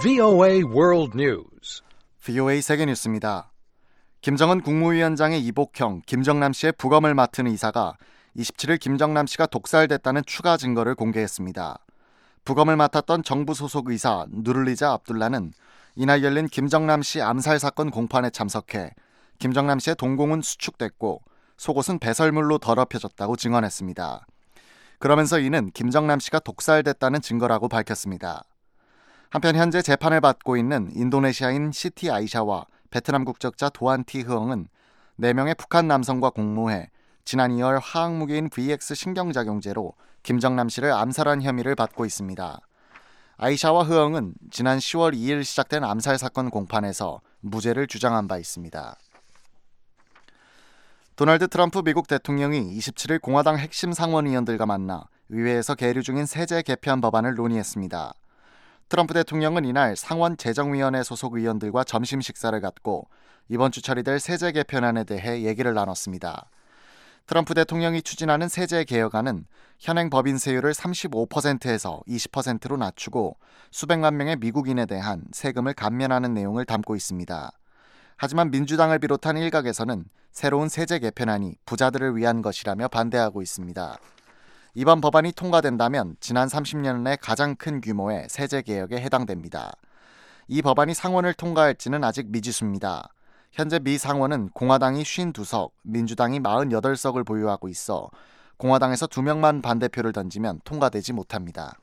VOA World News. VOA 세계뉴스입니다. 김정은 국무위원장의 이복형 김정남 씨의 부검을 맡은 의사가 27일 김정남 씨가 독살됐다는 추가 증거를 공개했습니다. 부검을 맡았던 정부 소속 의사 누를리자 압둘라는 이날 열린 김정남 씨 암살 사건 공판에 참석해 김정남 씨의 동공은 수축됐고 속옷은 배설물로 더럽혀졌다고 증언했습니다. 그러면서 이는 김정남 씨가 독살됐다는 증거라고 밝혔습니다. 한편 현재 재판을 받고 있는 인도네시아인 시티 아이샤와 베트남 국적자 도안 티 흐엉은 4명의 북한 남성과 공모해 지난 2월 화학무기인 VX 신경작용제로 김정남 씨를 암살한 혐의를 받고 있습니다. 아이샤와 흐엉은 지난 10월 2일 시작된 암살 사건 공판에서 무죄를 주장한 바 있습니다. 도널드 트럼프 미국 대통령이 27일 공화당 핵심 상원의원들과 만나 의회에서 계류 중인 세제 개편 법안을 논의했습니다. 트럼프 대통령은 이날 상원 재정위원회 소속 의원들과 점심 식사를 갖고 이번 주 처리될 세제 개편안에 대해 얘기를 나눴습니다. 트럼프 대통령이 추진하는 세제 개혁안은 현행 법인세율을 35%에서 20%로 낮추고 수백만 명의 미국인에 대한 세금을 감면하는 내용을 담고 있습니다. 하지만 민주당을 비롯한 일각에서는 새로운 세제 개편안이 부자들을 위한 것이라며 반대하고 있습니다. 이번 법안이 통과된다면 지난 30년 내 가장 큰 규모의 세제 개혁에 해당됩니다. 이 법안이 상원을 통과할지는 아직 미지수입니다. 현재 미 상원은 공화당이 52석, 민주당이 48석을 보유하고 있어 공화당에서 2명만 반대표를 던지면 통과되지 못합니다.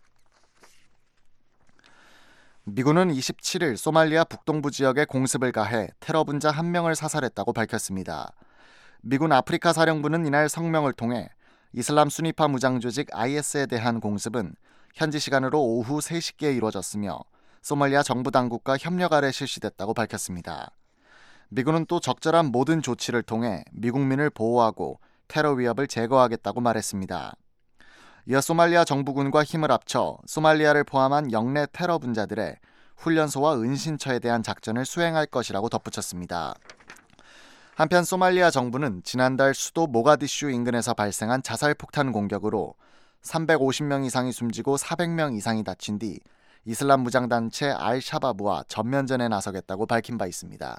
미군은 27일 소말리아 북동부 지역에 공습을 가해 테러 분자 1명을 사살했다고 밝혔습니다. 미군 아프리카 사령부는 이날 성명을 통해 이슬람 순위파 무장 조직 IS에 대한 공습은 현지 시간으로 오후 3시께 이루어졌으며 소말리아 정부 당국과 협력 아래 실시됐다고 밝혔습니다. 미군은 또 적절한 모든 조치를 통해 미국민을 보호하고 테러 위협을 제거하겠다고 말했습니다. 이어 소말리아 정부군과 힘을 합쳐 소말리아를 포함한 영내 테러 분자들의 훈련소와 은신처에 대한 작전을 수행할 것이라고 덧붙였습니다. 한편 소말리아 정부는 지난달 수도 모가디슈 인근에서 발생한 자살폭탄 공격으로 350명 이상이 숨지고 400명 이상이 다친 뒤 이슬람 무장단체 알샤바브와 전면전에 나서겠다고 밝힌 바 있습니다.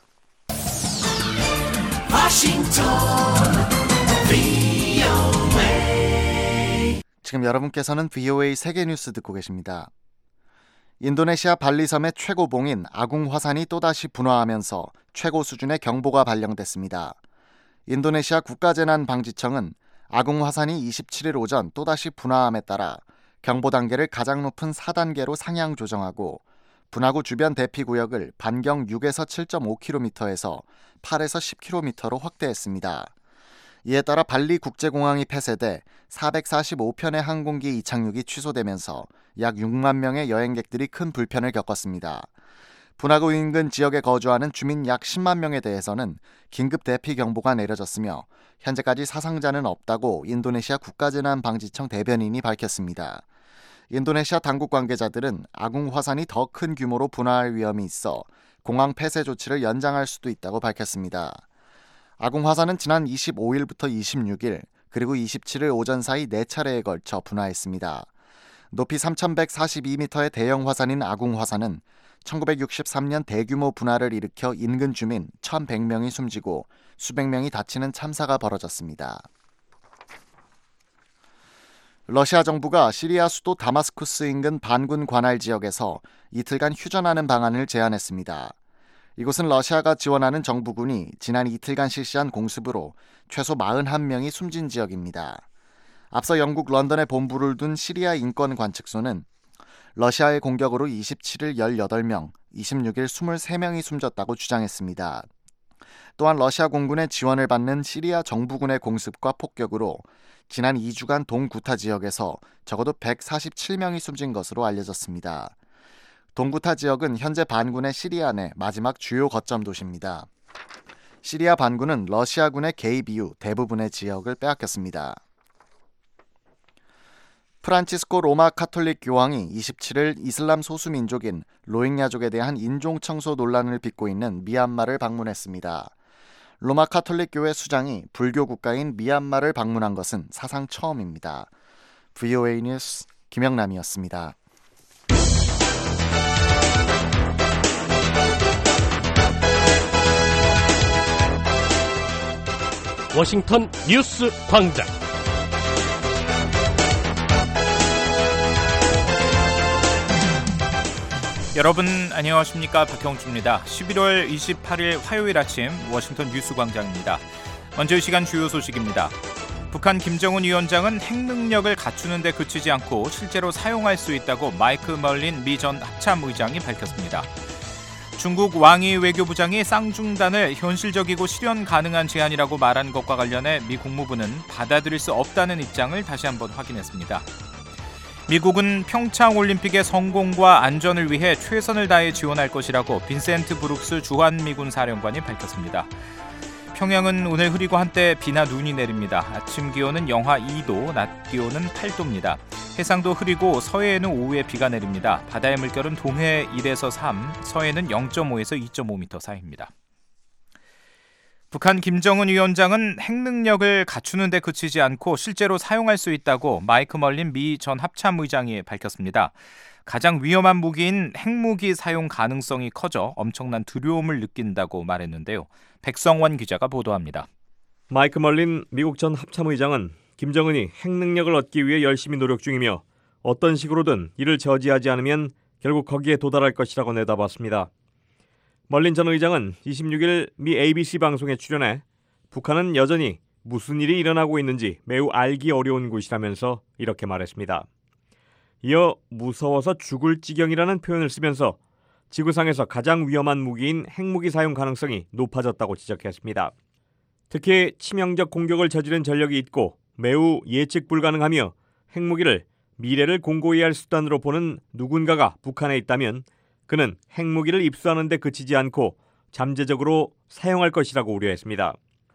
지금 여러분께서는 VOA 세계뉴스 듣고 계십니다. 인도네시아 발리섬의 최고봉인 아궁 화산이 또다시 분화하면서 최고 수준의 경보가 발령됐습니다. 인도네시아 국가재난방지청은 아궁 화산이 27일 오전 또다시 분화함에 따라 경보 단계를 가장 높은 4단계로 상향 조정하고 분화구 주변 대피구역을 반경 6에서 7.5km에서 8에서 10km로 확대했습니다. 이에 따라 발리 국제공항이 폐쇄돼 445편의 항공기 이착륙이 취소되면서 약 6만 명의 여행객들이 큰 불편을 겪었습니다. 분화구 인근 지역에 거주하는 주민 약 10만 명에 대해서는 긴급 대피 경보가 내려졌으며 현재까지 사상자는 없다고 인도네시아 국가재난방지청 대변인이 밝혔습니다. 인도네시아 당국 관계자들은 아궁 화산이 더 큰 규모로 분화할 위험이 있어 공항 폐쇄 조치를 연장할 수도 있다고 밝혔습니다. 아궁 화산은 지난 25일부터 26일 그리고 27일 오전 사이 4차례에 걸쳐 분화했습니다. 높이 3,142m의 대형 화산인 아궁 화산은 1963년 대규모 분화를 일으켜 인근 주민 1,100명이 숨지고 수백 명이 다치는 참사가 벌어졌습니다. 러시아 정부가 시리아 수도 다마스쿠스 인근 반군 관할 지역에서 이틀간 휴전하는 방안을 제안했습니다. 이곳은 러시아가 지원하는 정부군이 지난 이틀간 실시한 공습으로 최소 41명이 숨진 지역입니다. 앞서 영국 런던에 본부를 둔 시리아 인권관측소는 러시아의 공격으로 27일 18명, 26일 23명이 숨졌다고 주장했습니다. 또한 러시아 공군의 지원을 받는 시리아 정부군의 공습과 폭격으로 지난 2주간 동구타 지역에서 적어도 147명이 숨진 것으로 알려졌습니다. 동구타 지역은 현재 반군의 시리아 내 마지막 주요 거점 도시입니다. 시리아 반군은 러시아군의 개입 이후 대부분의 지역을 빼앗겼습니다. 프란치스코 로마 카톨릭 교황이 27일 이슬람 소수민족인 로힝야족에 대한 인종청소 논란을 빚고 있는 미얀마를 방문했습니다. 로마 카톨릭 교회 수장이 불교 국가인 미얀마를 방문한 것은 사상 처음입니다. VOA 뉴스 김영남이었습니다. 워싱턴 뉴스 광장. 여러분 안녕하십니까? 박형주입니다. 11월 28일 화요일 아침 워싱턴 뉴스 광장입니다. 먼저 이 시간 주요 소식입니다. 북한 김정은 위원장은 핵능력을 갖추는 데 그치지 않고 실제로 사용할 수 있다고 마이크 멀린 미 전 합참의장이 밝혔습니다. 중국 왕이 외교부장이 쌍중단을 현실적이고 실현 가능한 제안이라고 말한 것과 관련해 미 국무부는 받아들일 수 없다는 입장을 다시 한번 확인했습니다. 미국은 평창올림픽의 성공과 안전을 위해 최선을 다해 지원할 것이라고 빈센트 브룩스 주한미군 사령관이 밝혔습니다. 평양은 오늘 흐리고 한때 비나 눈이 내립니다. 아침 기온은 영하 2도, 낮 기온은 8도입니다. 해상도 흐리고 서해에는 오후에 비가 내립니다. 바다의 물결은 동해 1에서 3, 서해는 0.5에서 2.5m 사이입니다. 북한 김정은 위원장은 핵능력을 갖추는 데 그치지 않고 실제로 사용할 수 있다고 마이크 멀린 미 전 합참의장이 밝혔습니다. 가장 위험한 무기인 핵무기 사용 가능성이 커져 엄청난 두려움을 느낀다고 말했는데요. 백성원 기자가 보도합니다. 마이크 멀린 미국 전 합참의장은 김정은이 핵능력을 얻기 위해 열심히 노력 중이며 어떤 식으로든 이를 저지하지 않으면 결국 거기에 도달할 것이라고 내다봤습니다. 멀린 전 의장은 26일 미 ABC 방송에 출연해 북한은 여전히 무슨 일이 일어나고 있는지 매우 알기 어려운 곳이라면서 이렇게 말했습니다. 이어 무서워서 죽을 지경이라는 표현을 쓰면서 지구상에서 가장 위험한 무기인 핵무기 사용 가능성이 높아졌다고 지적했습니다. 특히 치명적 공격을 저지른 전력이 있고 매우 예측 불가능하며 핵무기를 미래를 공고히 할 수단으로 보는 누군가가 북한에 있다면 그는 핵무기를 입수하는 데 그치지 않고 잠재적으로 사용할 것이라고 우려했습니다.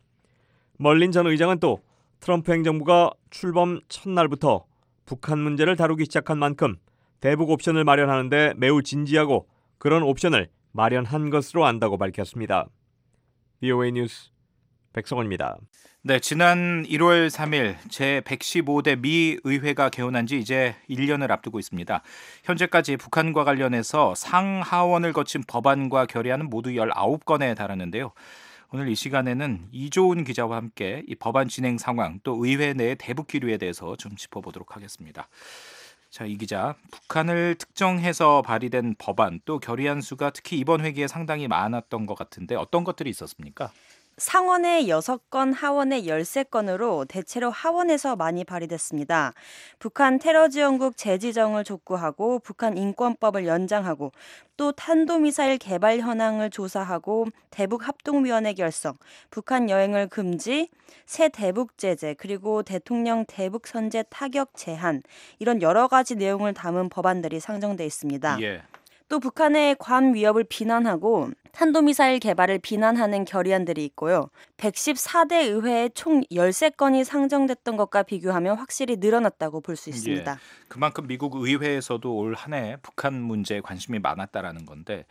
멀린 전 의장은 또 트럼프 행정부가 출범 첫날부터 북한 문제를 다루기 시작한 만큼 대북 옵션을 마련하는 데 매우 진지하고 그런 옵션을 마련한 것으로 안다고 밝혔습니다. VOA 뉴스 백성원입니다. 네, 지난 1월 3일 제115대 미 의회가 개원한 지 이제 1년을 앞두고 있습니다. 현재까지 북한과 관련해서 상하원을 거친 법안과 결의안은 모두 19건에 달하는데요. 오늘 이 시간에는 이조은 기자와 함께 이 법안 진행 상황 또 의회 내의 대북 기류에 대해서 좀 짚어보도록 하겠습니다. 자, 이 기자, 북한을 특정해서 발의된 법안 또 결의안 수가 특히 이번 회기에 상당히 많았던 것 같은데 어떤 것들이 있었습니까? 상원에 6건, 하원에 13건으로 대체로 하원에서 많이 발의됐습니다. 북한 테러 지원국 재지정을 촉구하고 북한 인권법을 연장하고 또 탄도미사일 개발 현황을 조사하고 대북 합동위원회 결성, 북한 여행을 금지, 새 대북 제재, 그리고 대통령 대북 선제 타격 제한 이런 여러 가지 내용을 담은 법안들이 상정돼 있습니다. 예. 또 북한의 괌 위협을 비난하고 탄도미사일 개발을 비난하는 결의안들이 있고요. 114대 의회에 총 13건이 상정됐던 것과 비교하면 확실히 늘어났다고 볼 수 있습니다. 예. 그만큼 미국 의회에서도 올 한 해 북한 문제에 관심이 많았다라는 건데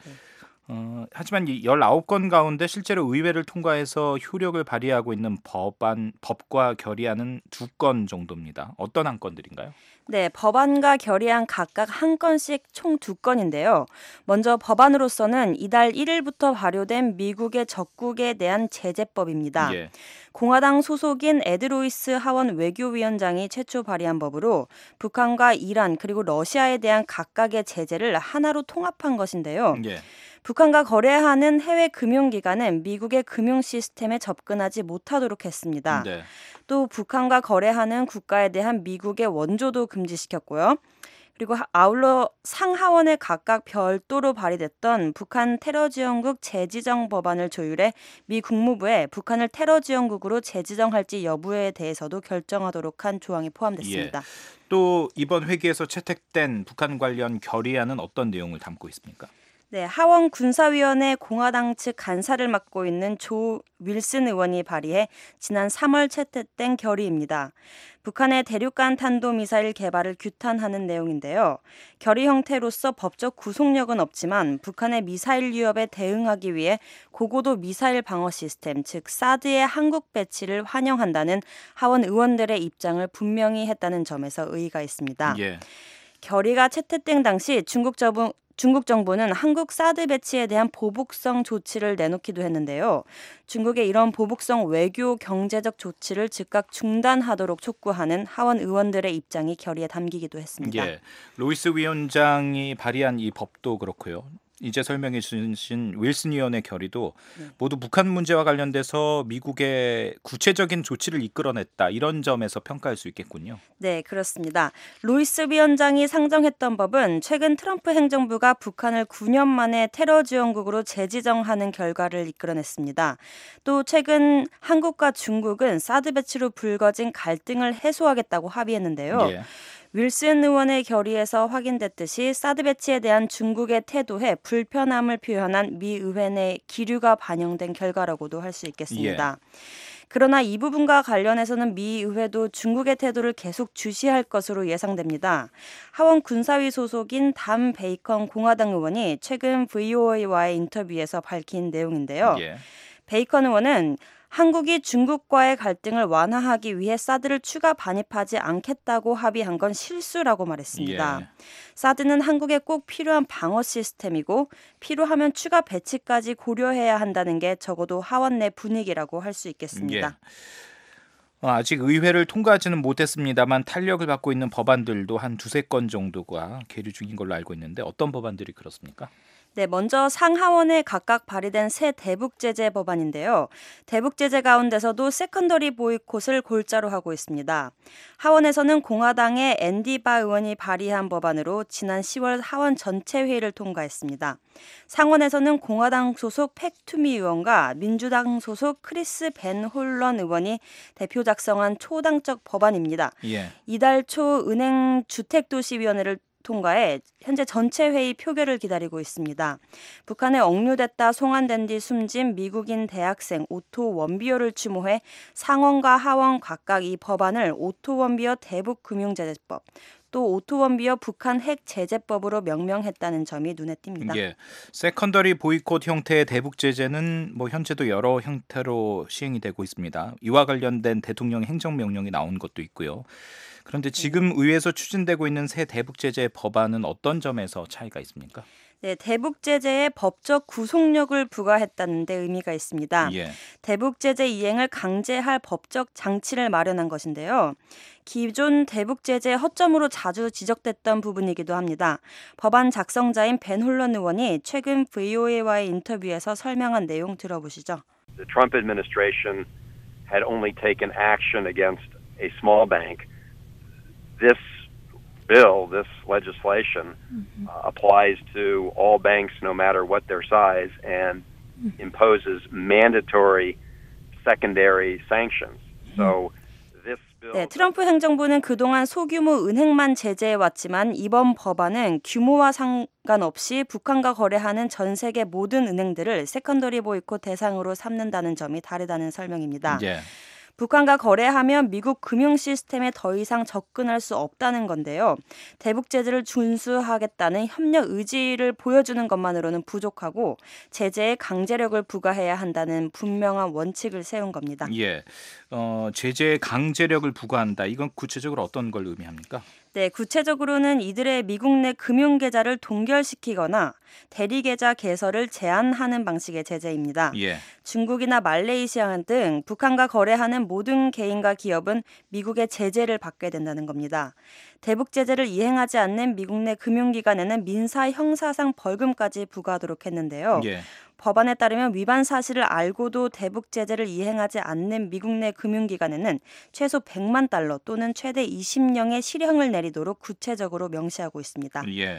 하지만 이 19건 가운데 실제로 의회를 통과해서 효력을 발휘하고 있는 법과 결의안은 2건 정도입니다. 어떤 한 건들인가요? 네, 법안과 결의안 각각 한 건씩 총 2건인데요. 먼저 법안으로서는 이달 1일부터 발효된 미국의 적국에 대한 제재법입니다. 예. 공화당 소속인 에드 로이스 하원 외교위원장이 최초 발의한 법으로 북한과 이란 그리고 러시아에 대한 각각의 제재를 하나로 통합한 것인데요. 예. 북한과 거래하는 해외 금융기관은 미국의 금융 시스템에 접근하지 못하도록 했습니다. 네. 또 북한과 거래하는 국가에 대한 미국의 원조도 금지시켰고요. 그리고 아울러 상하원에 각각 별도로 발의됐던 북한 테러 지원국 재지정 법안을 조율해 미 국무부에 북한을 테러 지원국으로 재지정할지 여부에 대해서도 결정하도록 한 조항이 포함됐습니다. 예. 또 이번 회기에서 채택된 북한 관련 결의안은 어떤 내용을 담고 있습니까? 네, 하원 군사위원회 공화당 측 간사를 맡고 있는 조 윌슨 의원이 발의해 지난 3월 채택된 결의입니다. 북한의 대륙간 탄도미사일 개발을 규탄하는 내용인데요. 결의 형태로서 법적 구속력은 없지만 북한의 미사일 위협에 대응하기 위해 고고도 미사일 방어 시스템, 즉 사드의 한국 배치를 환영한다는 하원 의원들의 입장을 분명히 했다는 점에서 의의가 있습니다. 예. 결의가 채택된 당시 중국 중국 정부는 한국 사드 배치에 대한 보복성 조치를 내놓기도 했는데요. 중국의 이런 보복성 외교 경제적 조치를 즉각 중단하도록 촉구하는 하원 의원들의 입장이 결의에 담기기도 했습니다. 예, 로이스 위원장이 발의한 이 법도 그렇고요. 이제 설명해 주신 윌슨 위원의 결의도 모두 북한 문제와 관련돼서 미국의 구체적인 조치를 이끌어냈다. 이런 점에서 평가할 수 있겠군요. 네, 그렇습니다. 로이스 위원장이 상정했던 법은 최근 트럼프 행정부가 북한을 9년 만에 테러 지원국으로 재지정하는 결과를 이끌어냈습니다. 또 최근 한국과 중국은 사드 배치로 불거진 갈등을 해소하겠다고 합의했는데요. 예. 윌슨 의원의 결의에서 확인됐듯이 사드 배치에 대한 중국의 태도에 불편함을 표현한 미 의회 내 기류가 반영된 결과라고도 할 수 있겠습니다. 그러나 이 부분과 관련해서는 미 의회도 중국의 태도를 계속 주시할 것으로 예상됩니다. 하원 군사위 소속인 담 베이컨 공화당 의원이 최근 VOA와의 인터뷰에서 밝힌 내용인데요. 예. 베이컨 의원은 한국이 중국과의 갈등을 완화하기 위해 사드를 추가 반입하지 않겠다고 합의한 건 실수라고 말했습니다. 예. 사드는 한국에 꼭 필요한 방어 시스템이고 필요하면 추가 배치까지 고려해야 한다는 게 적어도 하원 내 분위기라고 할 수 있겠습니다. 아직 의회를 통과하지는 못했습니다만 탄력을 받고 있는 법안들도 한 두세 건 정도가 계류 중인 걸로 알고 있는데 어떤 법안들이 그렇습니까? 네, 먼저 상하원에 각각 발의된 새 대북 제재 법안인데요. 대북 제재 가운데서도 세컨더리 보이콧을 골자로 하고 있습니다. 하원에서는 공화당의 앤디 바 의원이 발의한 법안으로 지난 10월 하원 전체 회의를 통과했습니다. 상원에서는 공화당 소속 팩 투미 의원과 민주당 소속 크리스 벤 홀런 의원이 대표 작성한 초당적 법안입니다. 예. 이달 초 은행 주택도시위원회를 통과해 현재 전체 회의 표결을 기다리고 있습니다. 북한에 억류됐다 송환된 뒤 숨진 미국인 대학생 오토 원비어를 추모해 상원과 하원 각각 이 법안을 오토 원비어 대북금융제재법, 또 오토 원비어 북한 핵제재법으로 명명했다는 점이 눈에 띕니다. 예. 세컨더리 보이콧 형태의 대북 제재는 현재도 여러 형태로 시행이 되고 있습니다. 이와 관련된 대통령 행정명령이 나온 것도 있고요. 그런데 지금 의회에서 추진되고 있는 새 대북 제재 법안은 어떤 점에서 차이가 있습니까? 네, 대북 제재에 법적 구속력을 부과했다는 데 의미가 있습니다. 예. 대북 제재 이행을 강제할 법적 장치를 마련한 것인데요. 기존 대북 제재의 허점으로 자주 지적됐던 부분이기도 합니다. 법안 작성자인 벤 홀런 의원이 최근 VOA와의 인터뷰에서 설명한 내용 들어보시죠. The Trump administration had only taken action against a small bank. This bill, this legislation, applies to all banks no matter what their size and imposes mandatory secondary sanctions. So this bill... 네, 트럼프 행정부는 그동안 소규모 은행만 제재해왔지만 이번 법안은 규모와 상관없이 북한과 거래하는 전 세계 모든 은행들을 세컨더리 보이콧 대상으로 삼는다는 점이 다르다는 설명입니다. 예. 북한과 거래하면 미국 금융 시스템에 더 이상 접근할 수 없다는 건데요. 대북 제재를 준수하겠다는 협력 의지를 보여주는 것만으로는 부족하고 제재에 강제력을 부과해야 한다는 분명한 원칙을 세운 겁니다. 예. 제재에 강제력을 부과한다. 이건 구체적으로 어떤 걸 의미합니까? 네, 구체적으로는 이들의 미국 내 금융 계좌를 동결시키거나 대리 계좌 개설을 제한하는 방식의 제재입니다. 예. 중국이나 말레이시아 등 북한과 거래하는 모든 개인과 기업은 미국의 제재를 받게 된다는 겁니다. 대북 제재를 이행하지 않는 미국 내 금융기관에는 민사 형사상 벌금까지 부과하도록 했는데요. 예. 법안에 따르면 위반 사실을 알고도 대북 제재를 이행하지 않는 미국 내 금융기관에는 최소 100만 달러 또는 최대 20년의 실형을 내리도록 구체적으로 명시하고 있습니다. 예.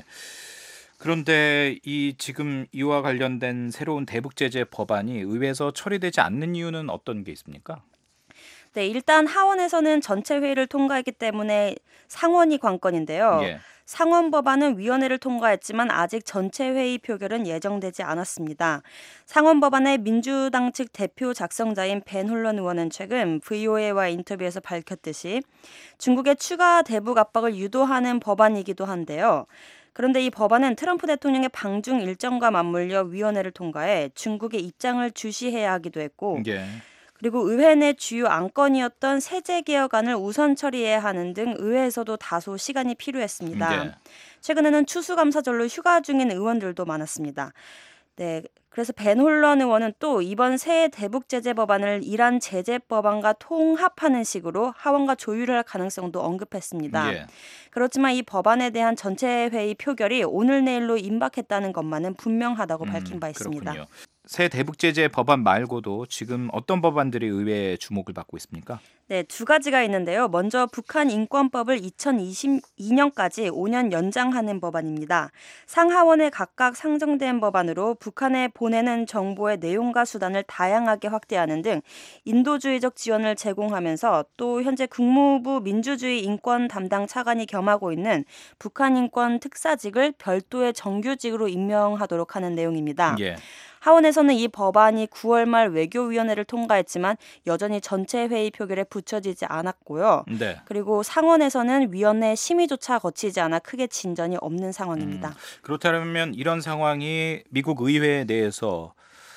그런데 지금 이와 관련된 새로운 대북 제재 법안이 의회에서 처리되지 않는 이유는 어떤 게 있습니까? 네, 일단 하원에서는 전체 회의를 통과했기 때문에 상원이 관건인데요. 예. 상원 법안은 위원회를 통과했지만 아직 전체 회의 표결은 예정되지 않았습니다. 상원 법안의 민주당 측 대표 작성자인 벤 홀런 의원은 최근 VOA와 인터뷰에서 밝혔듯이 중국의 추가 대북 압박을 유도하는 법안이기도 한데요. 그런데 이 법안은 트럼프 대통령의 방중 일정과 맞물려 위원회를 통과해 중국의 입장을 주시해야 하기도 했고 예. 그리고 의회 내 주요 안건이었던 세제 개혁안을 우선 처리해야 하는 등 의회에서도 다소 시간이 필요했습니다. 네. 최근에는 추수감사절로 휴가 중인 의원들도 많았습니다. 네, 그래서 벤 홀런 의원은 또 이번 새 대북 제재 법안을 이란 제재 법안과 통합하는 식으로 하원과 조율할 가능성도 언급했습니다. 예. 그렇지만 이 법안에 대한 전체 회의 표결이 오늘 내일로 임박했다는 것만은 분명하다고 밝힌 바 있습니다. 그렇군요. 새 대북 제재 법안 말고도 지금 어떤 법안들이 의회의 주목을 받고 있습니까? 네, 두 가지가 있는데요. 먼저 북한 인권법을 2022년까지 5년 연장하는 법안입니다. 상하원에 각각 상정된 법안으로 북한에 보내는 정보의 내용과 수단을 다양하게 확대하는 등 인도주의적 지원을 제공하면서 또 현재 국무부 민주주의 인권 담당 차관이 겸하고 있는 북한 인권 특사직을 별도의 정규직으로 임명하도록 하는 내용입니다. 예. 하원에서는 이 법안이 9월 말 외교위원회를 통과했지만 여전히 전체 회의 표결에 붙여지지 않았고요. 네. 그리고 상원에서는 위원회 심의조차 거치지 않아 크게 진전이 없는 상황입니다. 그렇다면 이런 상황이 미국 의회 내에서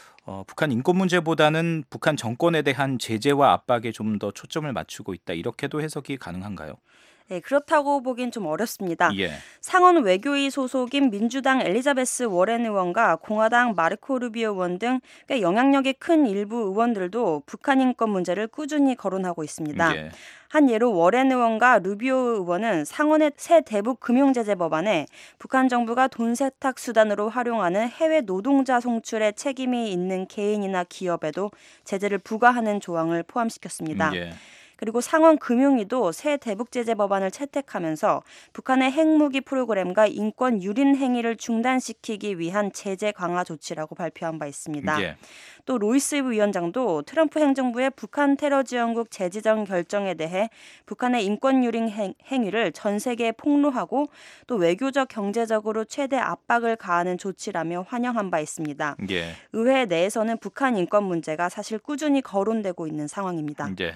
북한 인권 문제보다는 북한 정권에 대한 제재와 압박에 좀 더 초점을 맞추고 있다. 이렇게도 해석이 가능한가요? 네, 그렇다고 보긴 좀 어렵습니다. 예. 상원 외교위 소속인 민주당 엘리자베스 워렌 의원과 공화당 마르코 루비오 의원 등 꽤 영향력이 큰 일부 의원들도 북한 인권 문제를 꾸준히 거론하고 있습니다. 예. 한 예로 워렌 의원과 루비오 의원은 상원의 새 대북 금융제재 법안에 북한 정부가 돈 세탁 수단으로 활용하는 해외 노동자 송출에 책임이 있는 개인이나 기업에도 제재를 부과하는 조항을 포함시켰습니다. 예. 그리고 상원 금융위도 새 대북 제재 법안을 채택하면서 북한의 핵무기 프로그램과 인권 유린 행위를 중단시키기 위한 제재 강화 조치라고 발표한 바 있습니다. 예. 또 로이스 위원장도 트럼프 행정부의 북한 테러 지원국 재지정 결정에 대해 북한의 인권 유린 행위를 전 세계에 폭로하고 또 외교적 경제적으로 최대 압박을 가하는 조치라며 환영한 바 있습니다. 예. 의회 내에서는 북한 인권 문제가 사실 꾸준히 거론되고 있는 상황입니다. 예.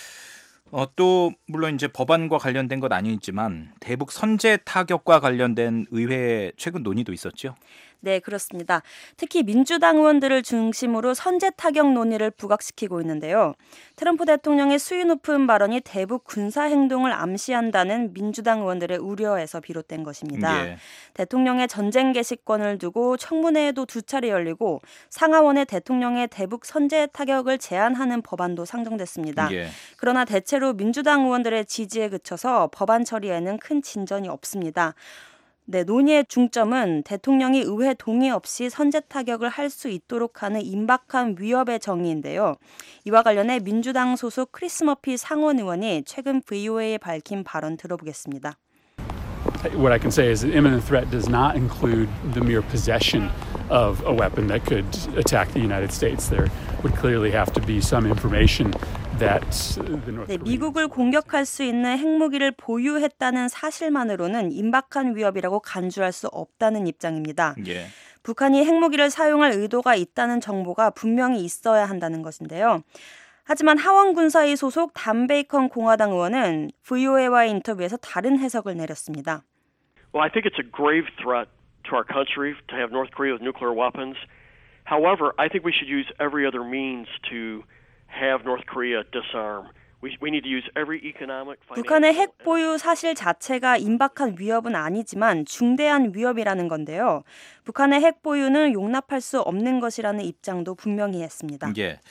또 물론 이제 법안과 관련된 건 아니지만 대북 선제 타격과 관련된 의회 최근 논의도 있었죠. 네, 그렇습니다. 특히 민주당 의원들을 중심으로 선제 타격 논의를 부각시키고 있는데요. 트럼프 대통령의 수위 높은 발언이 대북 군사 행동을 암시한다는 민주당 의원들의 우려에서 비롯된 것입니다. 예. 대통령의 전쟁 개시권을 두고 청문회에도 두 차례 열리고 상하원에 대통령의 대북 선제 타격을 제한하는 법안도 상정됐습니다. 예. 그러나 대체로 민주당 의원들의 지지에 그쳐서 법안 처리에는 큰 진전이 없습니다. 네, 논의의 중점은 대통령이 의회 동의 없이 선제 타격을 할 수 있도록 하는 임박한 위협의 정의인데요. 이와 관련해 민주당 소속 크리스 머피 상원 의원이 최근 VOA에 밝힌 발언 들어보겠습니다. What I can say is that imminent threat does not include the mere possession of a weapon that could attack the United States. There would clearly have to be some information that the North 네, Koreans... 미국을 공격할 수 있는 핵무기를 보유했다는 사실만으로는 임박한 위협이라고 간주할 수 없다는 입장입니다. 예. 북한이 핵무기를 사용할 의도가 있다는 정보가 분명히 있어야 한다는 것인데요. 하지만 하원 군사위 소속 단 베이컨 공화당 의원은 VOA와의 인터뷰에서 다른 해석을 내렸습니다. Well, I think it's a grave threat to our country to have North Korea with nuclear weapons. However, I think we should use every other means to have North Korea disarm. We need to use every economic, financial... 북한의 핵 보유 사실 자체가 임박한 위협은 아니지만 중대한 위협이라는 건데요. 북한의 핵 보유는 용납할 수 없는 것이라는 입장도 분명히 했습니다. 예.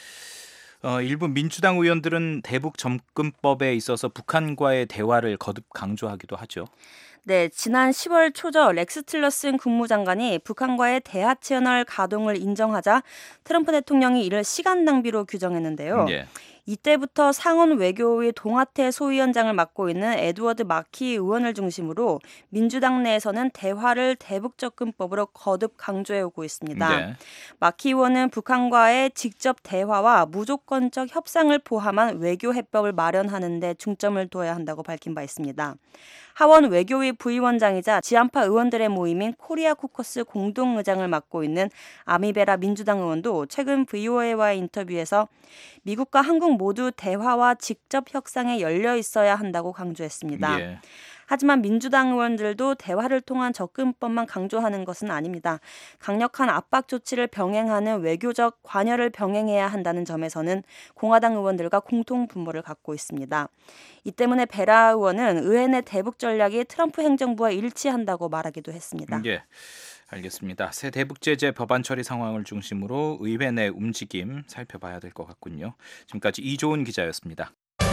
일부 민주당 의원들은 대북 접근법에 있어서 북한과의 대화를 거듭 강조하기도 하죠. 네, 지난 10월 초저 렉스 틸러슨 국무장관이 북한과의 대화 채널 가동을 인정하자 트럼프 대통령이 이를 시간 낭비로 규정했는데요. 예. 이때부터 상원 외교위 동아태 소위원장을 맡고 있는 에드워드 마키 의원을 중심으로 민주당 내에서는 대화를 대북 접근법으로 거듭 강조해오고 있습니다. 네. 마키 의원은 북한과의 직접 대화와 무조건적 협상을 포함한 외교 해법을 마련하는 데 중점을 둬야 한다고 밝힌 바 있습니다. 하원 외교위 부위원장이자 지한파 의원들의 모임인 코리아 코커스 공동의장을 맡고 있는 아미베라 민주당 의원도 최근 VOA와의 인터뷰에서 미국과 한국 모두 대화와 직접 협상에 열려 있어야 한다고 강조했습니다. 예. 하지만 민주당 의원들도 대화를 통한 접근법만 강조하는 것은 아닙니다. 강력한 압박 조치를 병행하는 외교적 관여를 병행해야 한다는 점에서는 공화당 의원들과 공통 분모를 갖고 있습니다. 이 때문에 베라 의원은 의회 내 대북 전략이 트럼프 행정부와 일치한다고 말하기도 했습니다. 예, 알겠습니다. 새 대북 제재 법안 처리 상황을 중심으로 의회 내 움직임 살펴봐야 될 것 같군요. 지금까지 이조은 기자였습니다.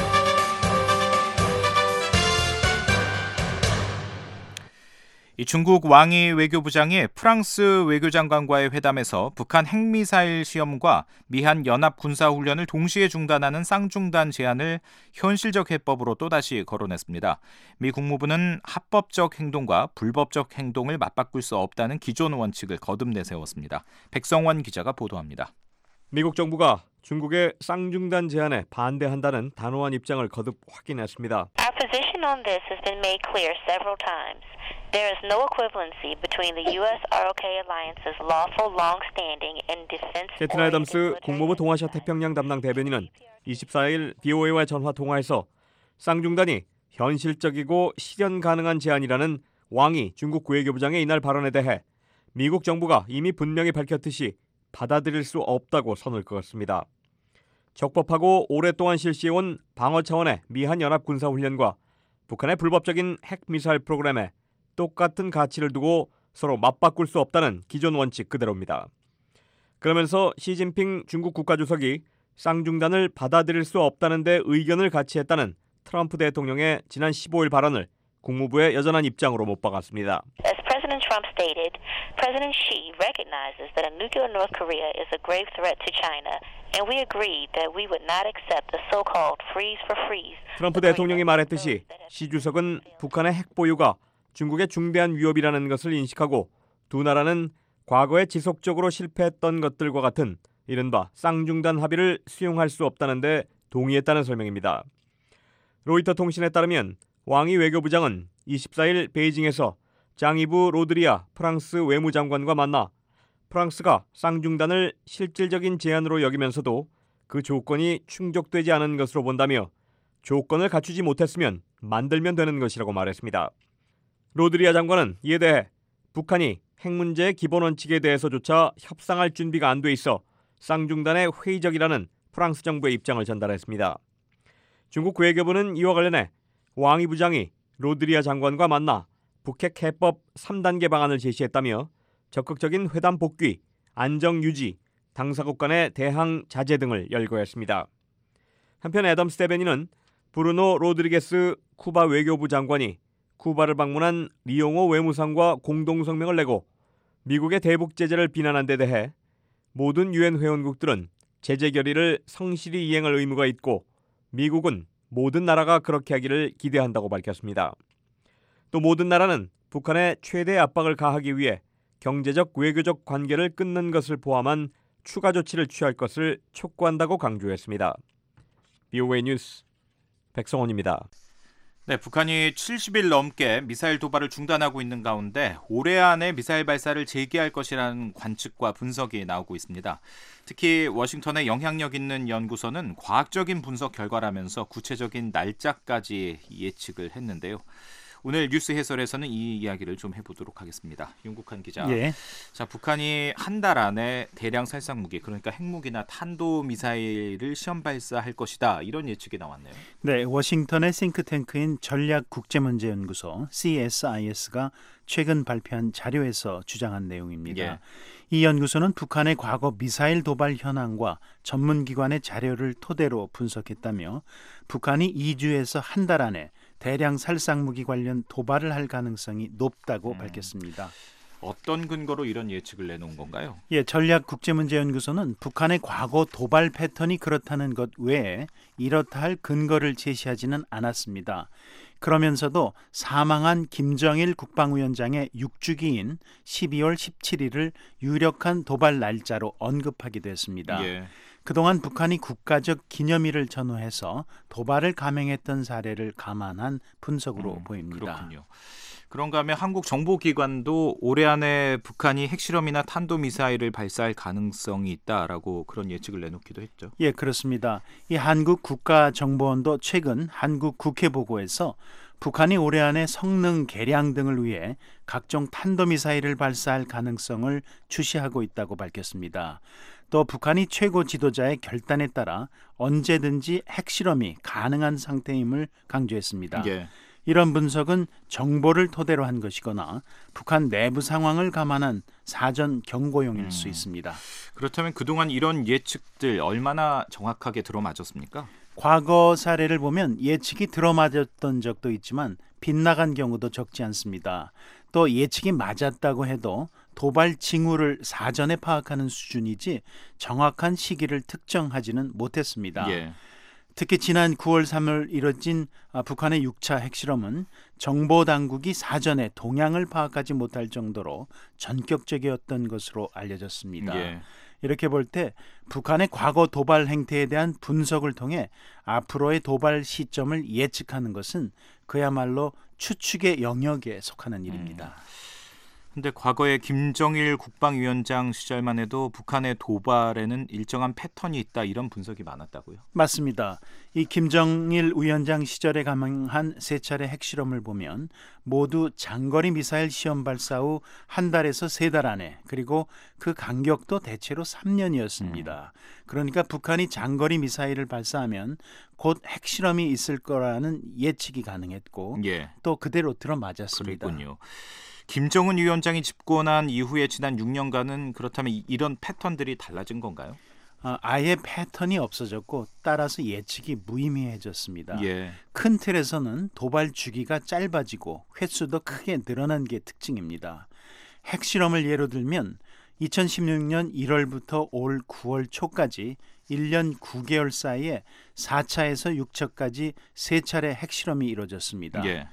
이 중국 왕이 외교부장이 프랑스 외교장관과의 회담에서 북한 핵미사일 시험과 미한 연합 군사훈련을 동시에 중단하는 쌍중단 제안을 현실적 해법으로 또다시 거론했습니다. 미 국무부는 합법적 행동과 불법적 행동을 맞바꿀 수 없다는 기존 원칙을 거듭 내세웠습니다. 백성원 기자가 보도합니다. 미국 정부가 중국의 쌍중단 제안에 반대한다는 단호한 입장을 거듭 확인했습니다. Our position on this has been made clear several times. There is no equivalency between the U.S.-ROK alliance's lawful, long-standing and defense. 캐트린 애덤스 국무부 동아시아 태평양 담당 대변인은 24일 BOA와 전화 통화에서 쌍중단이 현실적이고 실현 가능한 제안이라는 왕이 중국 외교부장의 이날 발언에 대해 미국 정부가 이미 분명히 밝혔듯이 받아들일 수 없다고 선을 그었습니다. 적법하고 오랫동안 실시해온 방어 차원의 미한 연합 군사훈련과 북한의 불법적인 핵미사일 프로그램에 똑같은 가치를 두고 서로 맞바꿀 수 없다는 기존 원칙 그대로입니다. 그러면서 시진핑 중국 국가주석이 쌍중단을 받아들일 수 없다는 데 의견을 같이 했다는 트럼프 대통령의 지난 15일 발언을 국무부의 여전한 입장으로 못 박았습니다. As President Trump stated, President Xi recognizes that a nuclear North Korea is a grave threat to China, and we agreed that we would not accept the so-called freeze for freeze. 트럼프 대통령이 말했듯이 시 주석은 북한의 핵 보유가 중국의 중대한 위협이라는 것을 인식하고 두 나라는 과거에 지속적으로 실패했던 것들과 같은 이른바 쌍중단 합의를 수용할 수 없다는 데 동의했다는 설명입니다. 로이터 통신에 따르면 왕이 외교부장은 24일 베이징에서 장 이브 로드리아 프랑스 외무장관과 만나 프랑스가 쌍중단을 실질적인 제안으로 여기면서도 그 조건이 충족되지 않은 것으로 본다며 조건을 갖추지 못했으면 만들면 되는 것이라고 말했습니다. 로드리아 장관은 이에 대해 북한이 핵 문제의 기본 원칙에 대해서조차 협상할 준비가 안 돼 있어 쌍중단에 회의적이라는 프랑스 정부의 입장을 전달했습니다. 중국 외교부는 이와 관련해 왕이 부장이 로드리아 장관과 만나 북핵 해법 3단계 방안을 제시했다며 적극적인 회담 복귀, 안정 유지, 당사국 간의 대항 자제 등을 열거했습니다. 한편 애덤스 대변인은 브루노 로드리게스 쿠바 외교부 장관이 쿠바를 방문한 리옹호 외무상과 공동성명을 내고 미국의 대북 제재를 비난한 데 대해 모든 유엔 회원국들은 제재 결의를 성실히 이행할 의무가 있고 미국은 모든 나라가 그렇게 하기를 기대한다고 밝혔습니다. 또 모든 나라는 북한에 최대 압박을 가하기 위해 경제적 외교적 관계를 끊는 것을 포함한 추가 조치를 취할 것을 촉구한다고 강조했습니다. BOA 뉴스 백성원입니다. 네, 북한이 70일 넘게 미사일 도발을 중단하고 있는 가운데 올해 안에 미사일 발사를 재개할 것이라는 관측과 분석이 나오고 있습니다. 특히 워싱턴의 영향력 있는 연구소는 과학적인 분석 결과라면서 구체적인 날짜까지 예측을 했는데요. 오늘 뉴스 해설에서는 이 이야기를 좀 해보도록 하겠습니다. 윤국한 기자. 예. 자, 북한이 한 달 안에 대량 살상 무기, 그러니까 핵무기나 탄도 미사일을 시험 발사할 것이다. 이런 예측이 나왔네요. 네, 워싱턴의 싱크탱크인 전략국제문제연구소 CSIS가 최근 발표한 자료에서 주장한 내용입니다. 예. 이 연구소는 북한의 과거 미사일 도발 현황과 전문기관의 자료를 토대로 분석했다며 북한이 2주에서 한 달 안에 대량 살상무기 관련 도발을 할 가능성이 높다고 밝혔습니다. 어떤 근거로 이런 예측을 내놓은 건가요? 예, 전략국제문제연구소는 북한의 과거 도발 패턴이 그렇다는 것 외에 이렇다 할 근거를 제시하지는 않았습니다. 그러면서도 사망한 김정일 국방위원장의 6주기인 12월 17일을 유력한 도발 날짜로 언급하기도 했습니다. 예. 그동안 북한이 국가적 기념일을 전후해서 도발을 감행했던 사례를 감안한 분석으로 보입니다. 그렇군요. 그런가 하면 한국 정보기관도 올해 안에 북한이 핵실험이나 탄도미사일을 발사할 가능성이 있다라고 그런 예측을 내놓기도 했죠. 예, 그렇습니다. 이 한국국가정보원도 최근 한국 국회 보고에서 북한이 올해 안에 성능 개량 등을 위해 각종 탄도미사일을 발사할 가능성을 주시하고 있다고 밝혔습니다. 또 북한이 최고 지도자의 결단에 따라 언제든지 핵실험이 가능한 상태임을 강조했습니다. 예. 이런 분석은 정보를 토대로 한 것이거나 북한 내부 상황을 감안한 사전 경고용일 수 있습니다. 그렇다면 그동안 이런 예측들 얼마나 정확하게 들어맞았습니까? 과거 사례를 보면 예측이 들어맞았던 적도 있지만 빗나간 경우도 적지 않습니다. 또 예측이 맞았다고 해도 도발 징후를 사전에 파악하는 수준이지 정확한 시기를 특정하지는 못했습니다. 예. 특히 지난 9월 3일 이뤄진 북한의 6차 핵실험은 정보당국이 사전에 동향을 파악하지 못할 정도로 전격적이었던 것으로 알려졌습니다. 예. 이렇게 볼 때 북한의 과거 도발 행태에 대한 분석을 통해 앞으로의 도발 시점을 예측하는 것은 그야말로 추측의 영역에 속하는 일입니다. 근데 과거에 김정일 국방위원장 시절만 해도 북한의 도발에는 일정한 패턴이 있다 이런 분석이 많았다고요? 맞습니다. 이 김정일 위원장 시절에 감행한 세 차례 핵실험을 보면 모두 장거리 미사일 시험 발사 후 한 달에서 세 달 안에 그리고 그 간격도 대체로 3년이었습니다. 그러니까 북한이 장거리 미사일을 발사하면 곧 핵실험이 있을 거라는 예측이 가능했고 예. 또 그대로 들어맞았습니다. 그랬군요. 김정은 위원장이 집권한 이후에 지난 6년간은 그렇다면 이런 패턴들이 달라진 건가요? 아예 패턴이 없어졌고 따라서 예측이 무의미해졌습니다. 예. 큰 틀에서는 도발 주기가 짧아지고 횟수도 크게 늘어난 게 특징입니다. 핵실험을 예로 들면 2016년 1월부터 올 9월 초까지 1년 9개월 사이에 4차에서 6차까지 3차례 핵실험이 이루어졌습니다. 예.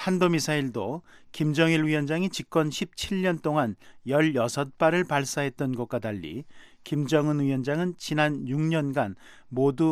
탄도미사일도 김정일 위원장이 집권 17년 동안 16발을 발사했던 것과 달리 김정은 위원장은 지난 6년간 모두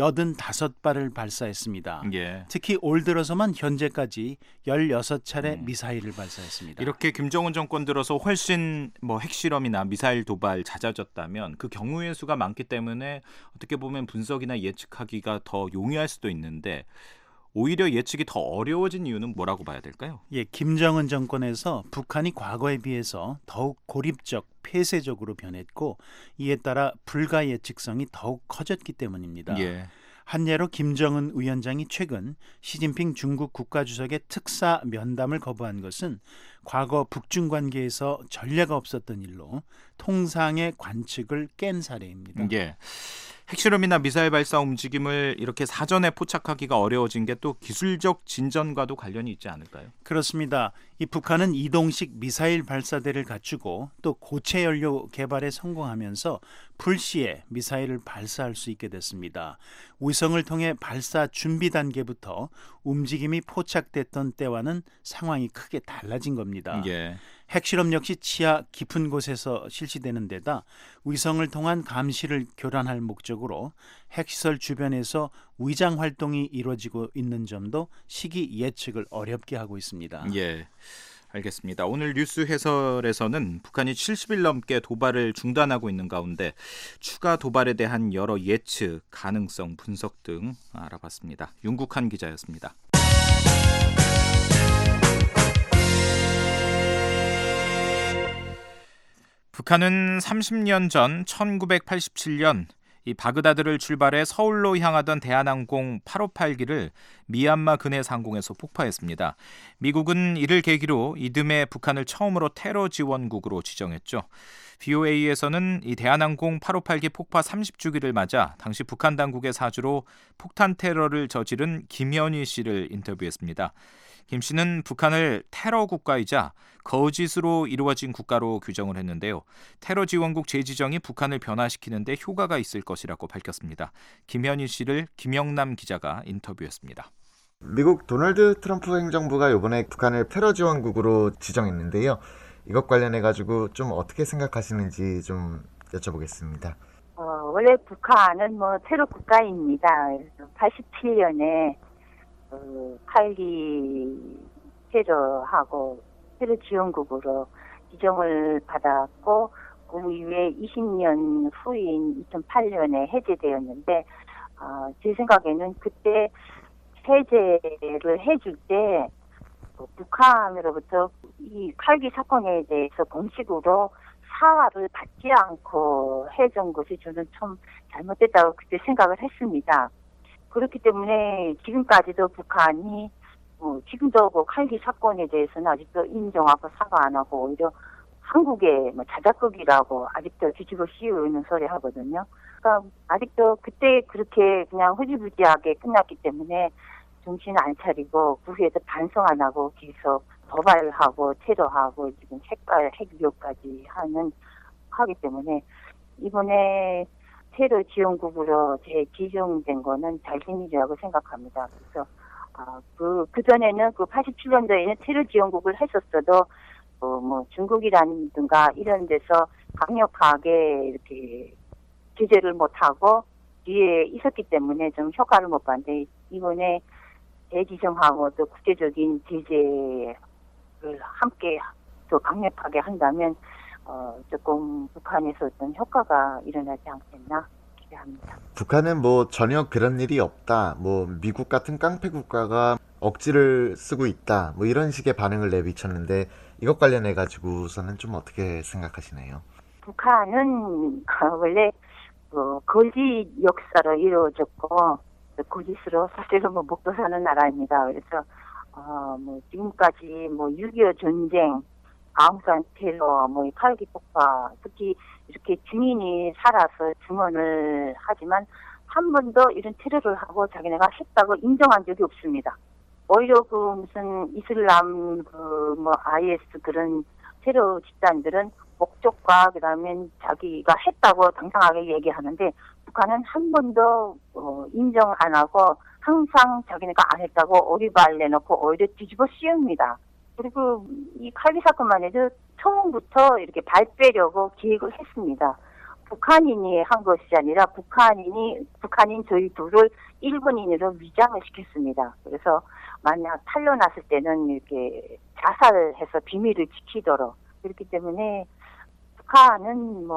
85발을 발사했습니다. 예. 특히 올 들어서만 현재까지 16차례 미사일을 발사했습니다. 이렇게 김정은 정권 들어서 훨씬 핵실험이나 미사일 도발 잦아졌다면 그 경우의 수가 많기 때문에 어떻게 보면 분석이나 예측하기가 더 용이할 수도 있는데 오히려 예측이 더 어려워진 이유는 뭐라고 봐야 될까요? 예, 김정은 정권에서 북한이 과거에 비해서 더욱 고립적, 폐쇄적으로 변했고 이에 따라 불가 예측성이 더욱 커졌기 때문입니다. 예. 한 예로 김정은 위원장이 최근 시진핑 중국 국가주석의 특사 면담을 거부한 것은 과거 북중 관계에서 전례가 없었던 일로 통상의 관측을 깬 사례입니다. 예. 핵실험이나 미사일 발사 움직임을 이렇게 사전에 포착하기가 어려워진 게 또 기술적 진전과도 관련이 있지 않을까요? 그렇습니다. 이 북한은 이동식 미사일 발사대를 갖추고 또 고체 연료 개발에 성공하면서 불시에 미사일을 발사할 수 있게 됐습니다. 위성을 통해 발사 준비 단계부터 움직임이 포착됐던 때와는 상황이 크게 달라진 겁니다. 예. 핵실험 역시 지하 깊은 곳에서 실시되는 데다 위성을 통한 감시를 교란할 목적으로 핵시설 주변에서 위장 활동이 이루어지고 있는 점도 시기 예측을 어렵게 하고 있습니다. 예, 알겠습니다. 오늘 뉴스 해설에서는 북한이 70일 넘게 도발을 중단하고 있는 가운데 추가 도발에 대한 여러 예측, 가능성, 분석 등 알아봤습니다. 윤국한 기자였습니다. 북한은 30년 전 1987년 이 바그다드를 출발해 서울로 향하던 대한항공 858기를 미얀마 근해 상공에서 폭파했습니다. 미국은 이를 계기로 이듬해 북한을 처음으로 테러 지원국으로 지정했죠. VOA에서는 이 대한항공 858기 폭파 30주기를 맞아 당시 북한 당국의 사주로 폭탄 테러를 저지른 김현희 씨를 인터뷰했습니다. 김 씨는 북한을 테러 국가이자 거짓으로 이루어진 국가로 규정을 했는데요. 테러 지원국 재지정이 북한을 변화시키는 데 효과가 있을 것이라고 밝혔습니다. 김현희 씨를 김영남 기자가 인터뷰했습니다. 미국 도널드 트럼프 행정부가 이번에 북한을 테러 지원국으로 지정했는데요. 이것 관련해가지고 좀 어떻게 생각하시는지 좀 여쭤보겠습니다. 원래 북한은 테러 국가입니다. 87년에 8기 테러하고 테러 지원국으로 지정을 받았고 그 이후에 20년 후인 2008년에 해제되었는데 제 생각에는 그때 해제를 해줄 때 북한으로부터 이 칼기 사건에 대해서 공식으로 사과를 받지 않고 해준 것이 저는 참 잘못됐다고 그때 생각을 했습니다. 그렇기 때문에 지금까지도 북한이 지금도 칼기 사건에 대해서는 아직도 인정하고 사과 안 하고 오히려 한국의 자작극이라고 아직도 뒤집어 씌우는 소리 하거든요. 그러니까 아직도 그때 그렇게 그냥 흐지부지하게 끝났기 때문에 정신 안 차리고 국회에서 반성 안 하고 계속 도발하고 테러하고 지금 핵위협까지 하기 때문에 이번에 테러 지원국으로 재지정된 거는 잘생일이라고 생각합니다. 그래서 그 전에는 87년도에는 테러 지원국을 했었어도 중국이라든가 이런 데서 강력하게 이렇게 제재를 못하고 뒤에 있었기 때문에 좀 효과를 못 봤는데 이번에 재지정하고 또 국제적인 제재를 함께 더 강력하게 한다면 조금 북한에서 어떤 효과가 일어나지 않겠나 기대합니다. 북한은 전혀 그런 일이 없다. 미국 같은 깡패 국가가 억지를 쓰고 있다. 이런 식의 반응을 내비쳤는데 이것 관련해 가지고서는 좀 어떻게 생각하시나요? 북한은 원래 거짓 역사로 이루어졌고 거짓으로 사실은 먹고 사는 나라입니다. 그래서 지금까지 6.25 전쟁, 아웅산 테러, 칼기 폭파, 특히 이렇게 증인이 살아서 증언을 하지만 한 번도 이런 테러를 하고 자기네가 했다고 인정한 적이 없습니다. 오히려 무슨 이슬람 IS 그런 테러 집단들은 목적과 그다음에 자기가 했다고 당당하게 얘기하는데 북한은 한 번도 인정 안 하고 항상 자기네가 안 했다고 오리발 내놓고 오히려 뒤집어 씌웁니다. 그리고 이 칼기 사건만 해도 처음부터 이렇게 발 빼려고 기획을 했습니다. 북한인이 한 것이 아니라 북한인 저희 둘을 일본인으로 위장을 시켰습니다. 그래서 만약 탈려났을 때는 이렇게 자살해서 비밀을 지키도록. 그렇기 때문에 북한은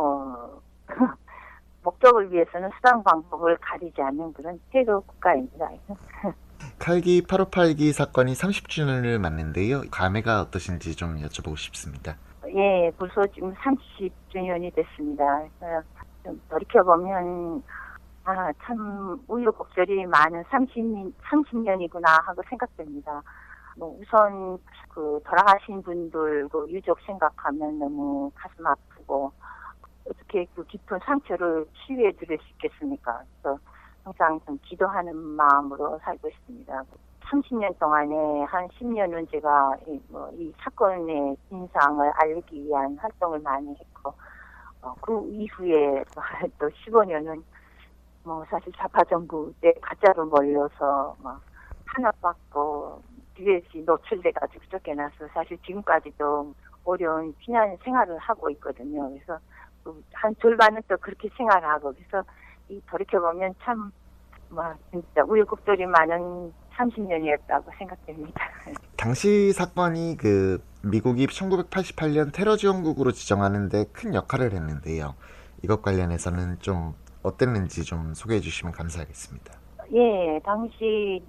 목적을 위해서는 수단 방법을 가리지 않는 그런 테러 국가입니다. 칼기 8.58기 사건이 30주년을 맞는데요. 감회가 어떠신지 좀 여쭤보고 싶습니다. 예, 벌써 지금 30주년이 됐습니다. 좀 돌이켜보면 참 우여곡절이 많은 30년이구나 하고 생각됩니다. 우선 돌아가신 분들 유족 생각하면 너무 가슴 아프고 어떻게 깊은 상처를 치유해 드릴 수 있겠습니까? 그래서 항상 좀 기도하는 마음으로 살고 있습니다. 30년 동안에 한 10년은 제가 이 사건의 진상을 알리기 위한 활동을 많이 했고 그 이후에 또 15년은 사실 좌파정부 때 가짜로 몰려서 탄압받고 뒤에서 노출돼가지고 쫓겨나서 사실 지금까지도 어려운 피난 생활을 하고 있거든요. 그래서 한 절반은 또 그렇게 생활하고 그래서 돌이켜보면 참 진짜 우여곡절이 많은 30년이었다고 생각됩니다. 당시 사건이 미국이 1988년 테러 지원국으로 지정하는 데 큰 역할을 했는데요. 이것 관련해서는 좀 어땠는지 좀 소개해 주시면 감사하겠습니다. 예, 당시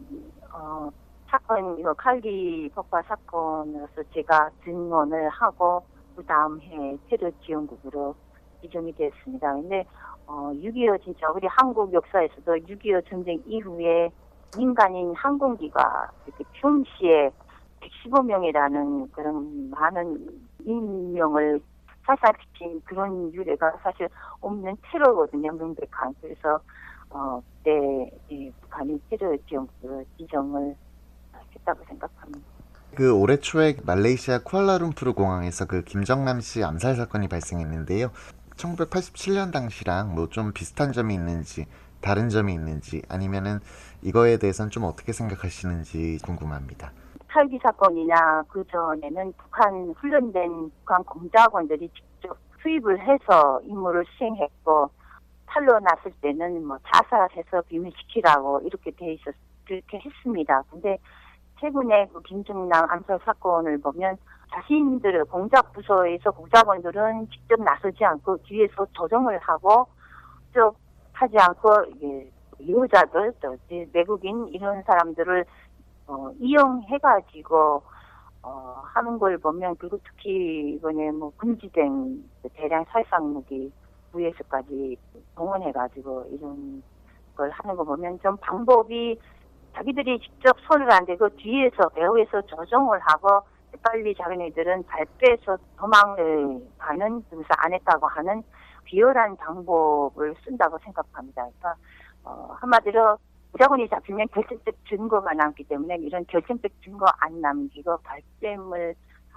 사건 칼기 폭파 사건으로서 제가 증언을 하고 그 다음 해 테러 지원국으로 지정이 됐습니다. 근데 6.25 진짜 우리 한국 역사에서도 6.25 전쟁 이후에 민간인 항공기가 이렇게 평시에 115명이라는 그런 많은 인명을 살상시킨 그런 유례가 사실 없는 테러거든요. 명백한. 그래서 그때 북한이 테러 지원국으로 지정을 했다고 생각합니다. 올해 초에 말레이시아 쿠알라룸푸르 공항에서 김정남 씨 암살 사건이 발생했는데요. 1987년 당시랑 좀 비슷한 점이 있는지 다른 점이 있는지 아니면은 이거에 대해서는 좀 어떻게 생각하시는지 궁금합니다. 칼기 사건이나 그 전에는 훈련된 북한 공작원들이 직접 투입을 해서 임무를 수행했고 탈로 났을 때는 자살해서 비밀시키라고 이렇게 그렇게 했습니다. 근데 최근에 김정남 암살 사건을 보면 자신들의 공작 부서에서 공작원들은 직접 나서지 않고 뒤에서 조정을 하고 직접 하지 않고 여자들 또 외국인 이런 사람들을 이용해가지고 하는 걸 보면, 그리고 특히 이번에 뭐 금지된 대량 살상 무기 VS까지 동원해가지고 이런 걸 하는 거 보면 좀 방법이 자기들이 직접 손을 안 대고 뒤에서 배후에서 조종을 하고 빨리 자기네들은 발 빼서 도망을 가는, 그래서 안 했다고 하는 비열한 방법을 쓴다고 생각합니다. 그러니까 한마디로 무자본이 잡히면 결정적 증거가 남기 때문에 이런 결정적 증거 안 남기고 발뺌을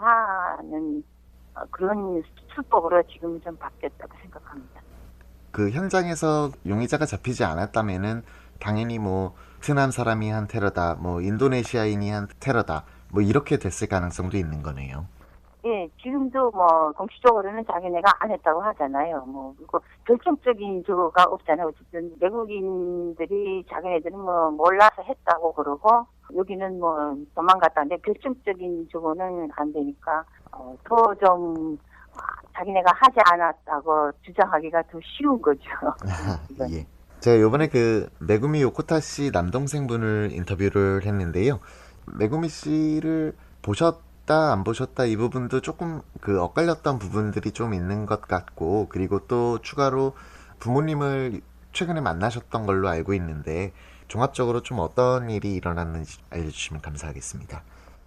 하는 그런 수법으로 지금 좀 바뀌었다고 생각합니다. 그 현장에서 용의자가 잡히지 않았다면은 당연히 뭐 베트남 사람이 한 테러다, 뭐 인도네시아인이 한 테러다, 뭐 이렇게 됐을 가능성도 있는 거네요. 예, 지금도 뭐 공식적으로는 자기네가 안 했다고 하잖아요. 뭐 그리고 결정적인 증거가 없잖아요. 어쨌든 외국인들이 자기네들은 뭐 몰라서 했다고 그러고 여기는 뭐 도망갔다는데 결정적인 증거는 안 되니까 더 좀 자기네가 하지 않았다고 주장하기가 더 쉬운 거죠. 예. 제가 이번에 그 메구미 요코타 씨 남동생분을 인터뷰를 했는데요. 메구미 씨를 보셨다 안 보셨다 이 부분도 조금 그 엇갈렸던 부분들이 좀 있는 것 같고, 그리고 또 추가로 부모님을 최근에 만나셨던 걸로 알고 있는데 종합적으로 좀 어떤 일이 일어났는지 알려주시면 감사하겠습니다.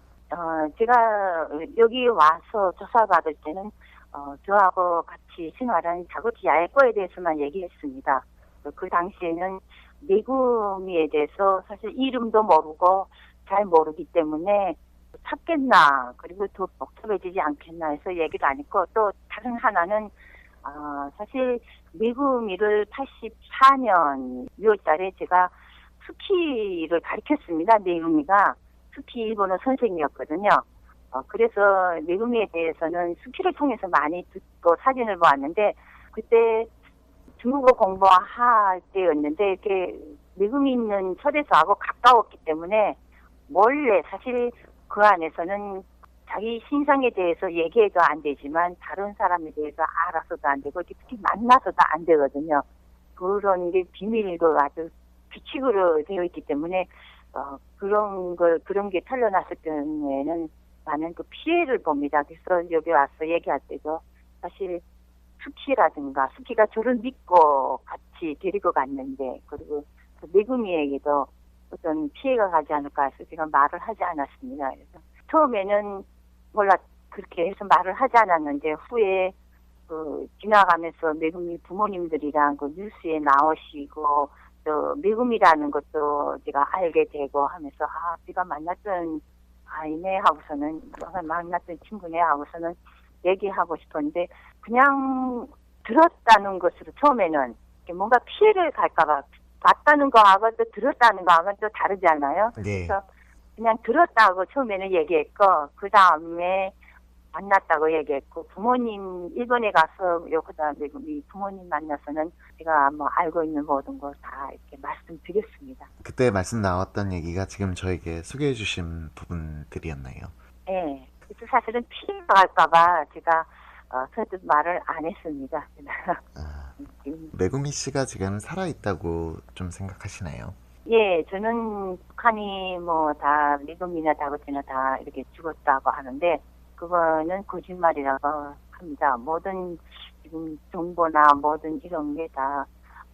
제가 여기 와서 조사받을 때는 저하고 같이 생활한 자고치 야외과에 대해서만 얘기했습니다. 그 당시에는 메구미에 대해서 사실 이름도 모르고 잘 모르기 때문에 찾겠나, 그리고 더 복잡해지지 않겠나 해서 얘기를 안 했고, 또 다른 하나는 사실 메구미를 84년 6월달에 제가 스키를 가르쳤습니다. 메구미가 스키 일본어 선생님이었거든요. 그래서 메구미에 대해서는 스키를 통해서 많이 듣고 사진을 보았는데, 그때 중국어 공부할 때였는데 이렇게 메구미 있는 철에서하고 가까웠기 때문에 몰래, 사실 그 안에서는 자기 신상에 대해서 얘기해도 안 되지만 다른 사람에 대해서 알아서도 안 되고 특히 만나서도 안 되거든요. 그런 게 비밀로 아주 규칙으로 되어 있기 때문에 그런 게 털려났을 경우에는 많은 그 피해를 봅니다. 그래서 여기 와서 얘기할 때도 사실 스키가 저를 믿고 같이 데리고 갔는데, 그리고 그 메구미에게도 어떤 피해가 가지 않을까 해서 제가 말을 하지 않았습니다. 그래서 처음에는 그렇게 해서 말을 하지 않았는데, 후에 지나가면서 메구미 부모님들이랑 그 뉴스에 나오시고 또 메구미라는 것도 제가 알게 되고 하면서 제가 만났던 아이네 하고서는, 만났던 친구네 하고서는 얘기하고 싶었는데, 그냥 들었다는 것으로 처음에는 뭔가 피해를 갈까봐, 봤다는 거하고 또 들었다는 거하고는 또 다르지 않아요? 네. 그래서 그냥 들었다고 처음에는 얘기했고, 그 다음에 만났다고 얘기했고, 부모님 일본에 가서 요코다 메구미 부모님 만나서는 제가 뭐 알고 있는 모든 거 다 이렇게 말씀드렸습니다. 그때 말씀 나왔던 얘기가 지금 저에게 소개해 주신 부분들이었나요? 네. 그래서 사실은 피해가 갈까봐 제가 선뜻 말을 안 했습니다. 메구미 씨가 지금 살아있다고 좀 생각하시나요? 예, 저는 북한이 뭐 다 메구미나 다고치나 다 이렇게 죽었다고 하는데 그거는 거짓말이라고 합니다. 모든 지금 정보나 모든 이런 게 다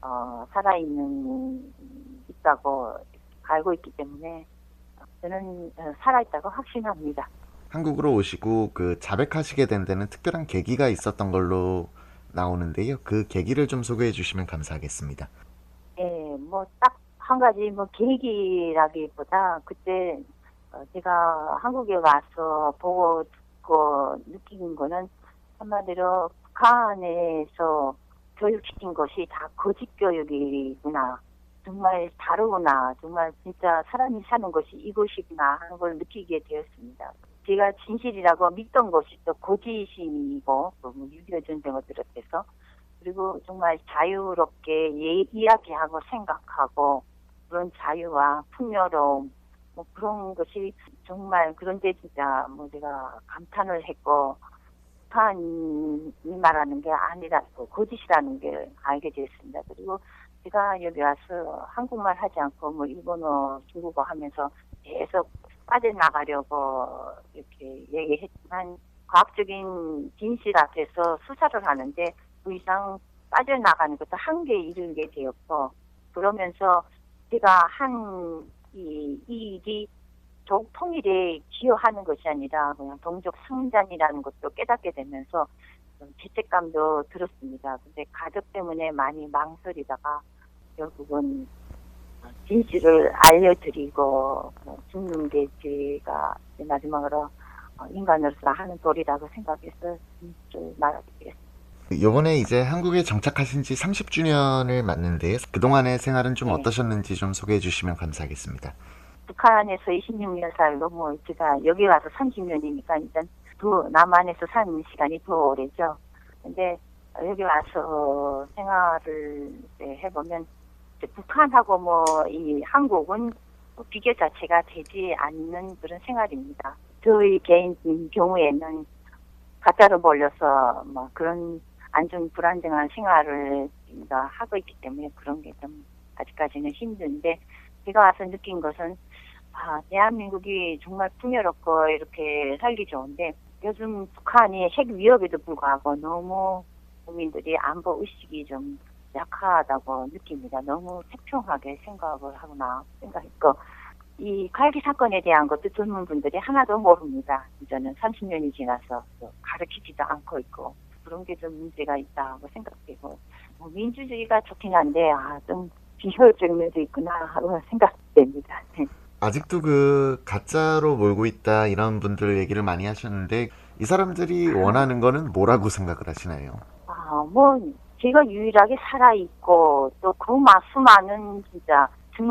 있다고 알고 있기 때문에 저는 살아있다고 확신합니다. 한국으로 오시고 그 자백하시게 된 데는 특별한 계기가 있었던 걸로 나오는데요. 그 계기를 좀 소개해 주시면 감사하겠습니다. 예, 뭐 딱 한 가지 뭐 계기라기보다 그때 제가 한국에 와서 보고 듣고 느낀 거는 한마디로 북한에서 교육시킨 것이 다 거짓 교육이구나. 정말 다르구나. 정말 진짜 사람이 사는 것이 이것이구나 하는 걸 느끼게 되었습니다. 제가 진실이라고 믿던 것이 또 거짓이고, 6.25 전쟁을 비롯해서, 그리고 정말 자유롭게 이야기하고 생각하고, 그런 자유와 풍요로움, 뭐 그런 것이 정말, 그런데 진짜 뭐 제가 감탄을 했고, 북한이 말하는 게 아니라고, 거짓이라는 게 알게 되었습니다. 그리고 제가 여기 와서 한국말 하지 않고 뭐 일본어, 중국어 하면서 계속 빠져나가려고 이렇게 얘기했지만 과학적인 진실 앞에서 수사를 하는데 그 이상 빠져나가는 것도 한계에 이르게 되었고 그러면서 제가 한 이 일이 조국 통일에 기여하는 것이 아니라 그냥 동족 상잔이라는 것도 깨닫게 되면서 죄책감도 들었습니다. 근데 가족 때문에 많이 망설이다가 결국은 진실을 알려드리고 죽는 게 제가 마지막으로 인간으로서 하는 도리라고 생각해서 좀 말하겠습니다. 이번에 이제 한국에 정착하신 지 30주년을 맞는데 그동안의 생활은 좀 어떠셨는지 좀 소개해 주시면 감사하겠습니다. 북한에서 26년 살고 뭐 제가 여기 와서 30년이니까 일단 더 남한에서 사는 시간이 더 오래죠. 근데 여기 와서 생활을 해보면 북한하고 뭐 이 한국은 비교 자체가 되지 않는 그런 생활입니다. 저희 개인 경우에는 가짜로 몰려서 뭐 그런 불안정한 생활을 하고 있기 때문에 그런 게 좀 아직까지는 힘든데 제가 와서 느낀 것은 대한민국이 정말 풍요롭고 이렇게 살기 좋은데 요즘 북한이 핵 위협에도 불구하고 너무 국민들이 안보 의식이 좀 약하다고 느낍니다. 너무 태평하게 생각을 하구나 생각했고 이 칼기 사건에 대한 것도 젊은 분들이 하나도 모릅니다. 이제는 30년이 지나서 가르치지도 않고 있고 그런 게 좀 문제가 있다고 생각되고 민주주의가 좋긴 한데 좀 비효율적인 면도 있구나 하고 생각됩니다. 아직도 그 가짜로 몰고 있다 이런 분들 얘기를 많이 하셨는데 이 사람들이 원하는 거는 뭐라고 생각을 하시나요? 뭐 제가 유일하게 살아있고 또 그 수많은 진짜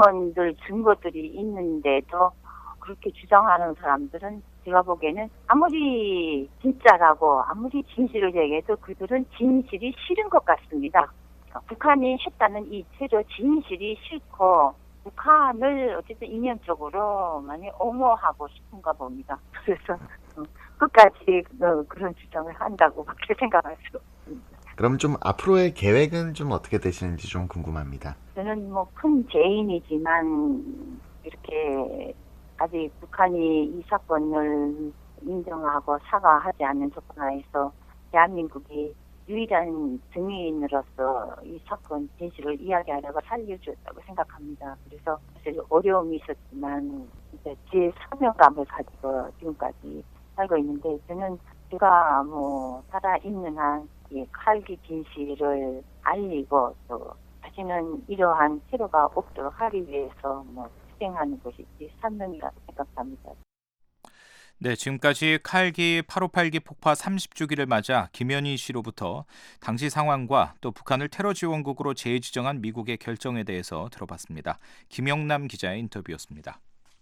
증거들이 있는데도 그렇게 주장하는 사람들은 제가 보기에는 아무리 진짜라고 아무리 진실을 얘기해도 그들은 진실이 싫은 것 같습니다. 북한이 했다는 이 테러 진실이 싫고 북한을 어쨌든 이념적으로 많이 옹호하고 싶은가 봅니다. 그래서 끝까지 그런 주장을 한다고 그렇게 생각할 수 없습니다. 그럼 좀 앞으로의 계획은 좀 어떻게 되시는지 좀 궁금합니다. 저는 뭐 큰 죄인이지만 이렇게 아직 북한이 이 사건을 인정하고 사과하지 않는 조건하에서 대한민국이 유일한 증인으로서 이 사건 진실을 이야기하려고 살려주었다고 생각합니다. 그래서 사실 어려움이 있었지만 이제 제 사명감을 가지고 지금까지 살고 있는데 저는 제가 뭐 살아있는 한 이 칼기 진실을 알리고 또 다시는 이러한 테러가 없도록 하기 위해서 뭐 희생하는 것이 제 사명이라고 생각합니다. 네, 지금까지 칼기 8.58기 폭파 30주기를 맞아 김현희 씨로부터 당시 상황과 또 북한을 테러 지원국으로 재지정한 미국의 결정에 대해서 들어봤습니다. 김영남 기자의 인터뷰였습니다.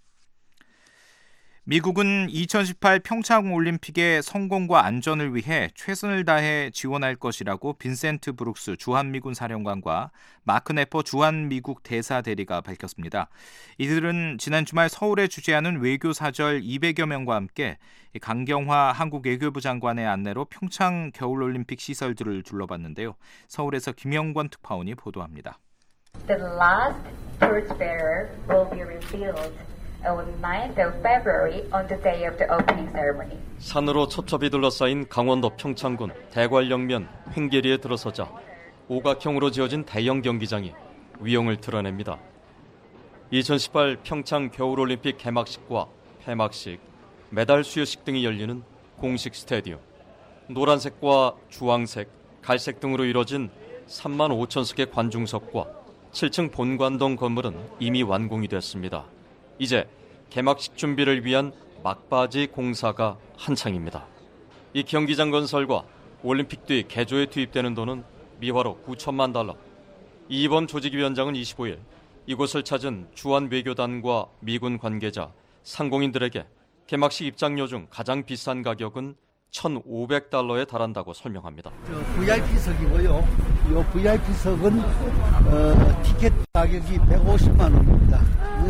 미국은 2018 평창 올림픽의 성공과 안전을 위해 최선을 다해 지원할 것이라고 빈센트 브룩스 주한미군 사령관과 마크 네퍼 주한미국 대사 대리가 밝혔습니다. 이들은 지난 주말 서울에 주재하는 외교사절 200여 명과 함께 강경화 한국 외교부 장관의 안내로 평창 겨울올림픽 시설들을 둘러봤는데요. 서울에서 김영권 특파원이 보도합니다. The last torchbearer will be revealed on 9th of February on the day of the opening ceremony. 산으로 첩첩이 둘러싸인 강원도 평창군 대관령면 횡계리에 들어서자 오각형으로 지어진 대형 경기장이 위용을 드러냅니다. 2018 평창 겨울올림픽 개막식과 폐막식, 메달 수여식 등이 열리는 공식 스테디움. 노란색과 주황색, 갈색 등으로 이뤄진 3만 5천석의 관중석과 7층 본관동 건물은 이미 완공이 됐습니다. 이제 개막식 준비를 위한 막바지 공사가 한창입니다. 이 경기장 건설과 올림픽 뒤 개조에 투입되는 돈은 미화로 9천만 달러. 이범 조직위원장은 25일 이곳을 찾은 주한 외교단과 미군 관계자, 상공인들에게 개막식 입장료 중 가장 비싼 가격은 1,500달러에 달한다고 설명합니다. VIP석이고요. 이 VIP석은 티켓 가격이 150만 원입니다.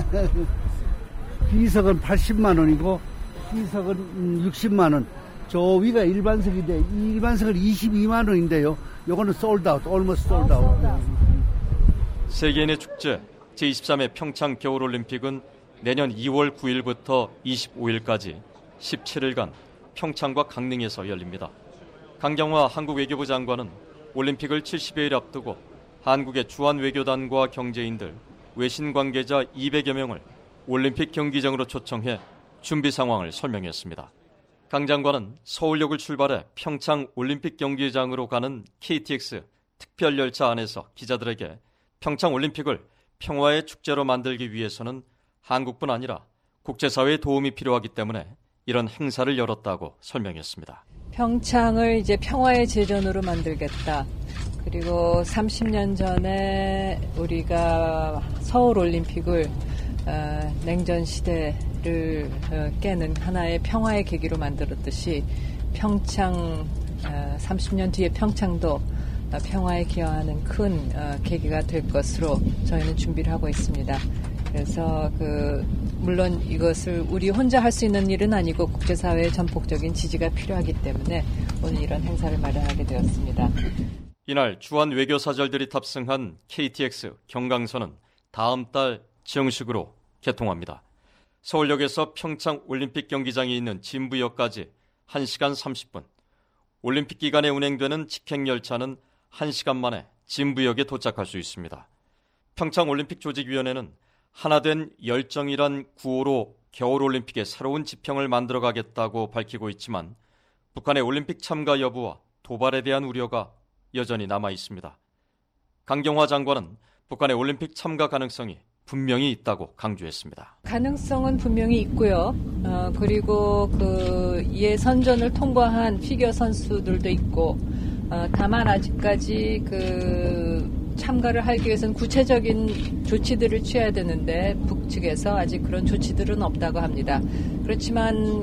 B석은 80만 원이고 C석은 60만 원. 저 위가 일반석인데 이 일반석은 22만 원인데요. 요거는 솔드아웃, almost 솔드아웃. 세계인의 축제 제23회 평창 겨울올림픽은 내년 2월 9일부터 25일까지 17일간 평창과 강릉에서 열립니다. 강경화 한국 외교부 장관은 올림픽을 70여일 앞두고 한국의 주한 외교단과 경제인들, 외신 관계자 200여 명을 올림픽 경기장으로 초청해 준비 상황을 설명했습니다. 강 장관은 서울역을 출발해 평창 올림픽 경기장으로 가는 KTX 특별열차 안에서 기자들에게 평창 올림픽을 평화의 축제로 만들기 위해서는 한국뿐 아니라 국제사회의 도움이 필요하기 때문에 이런 행사를 열었다고 설명했습니다. 평창을 이제 평화의 제전으로 만들겠다. 그리고 30년 전에 우리가 서울 올림픽을 냉전 시대를 깨는 하나의 평화의 계기로 만들었듯이 평창 30년 뒤에 평창도 평화에 기여하는 큰 계기가 될 것으로 저희는 준비를 하고 있습니다. 그래서 물론 이것을 우리 혼자 할 수 있는 일은 아니고 국제사회의 전폭적인 지지가 필요하기 때문에 오늘 이런 행사를 마련하게 되었습니다. 이날 주한 외교사절들이 탑승한 KTX 경강선은 다음 달 정식으로 개통합니다. 서울역에서 평창 올림픽 경기장이 있는 진부역까지 1시간 30분. 올림픽 기간에 운행되는 직행열차는 1시간 만에 진부역에 도착할 수 있습니다. 평창 올림픽 조직위원회는 하나된 열정이란 구호로 겨울올림픽의 새로운 지평을 만들어가겠다고 밝히고 있지만 북한의 올림픽 참가 여부와 도발에 대한 우려가 여전히 남아 있습니다. 강경화 장관은 북한의 올림픽 참가 가능성이 분명히 있다고 강조했습니다. 가능성은 분명히 있고요. 그리고 이에 선전을 통과한 피겨 선수들도 있고, 다만 아직까지 참가를 하기 위해서는 구체적인 조치들을 취해야 되는데 북측에서 아직 그런 조치들은 없다고 합니다. 그렇지만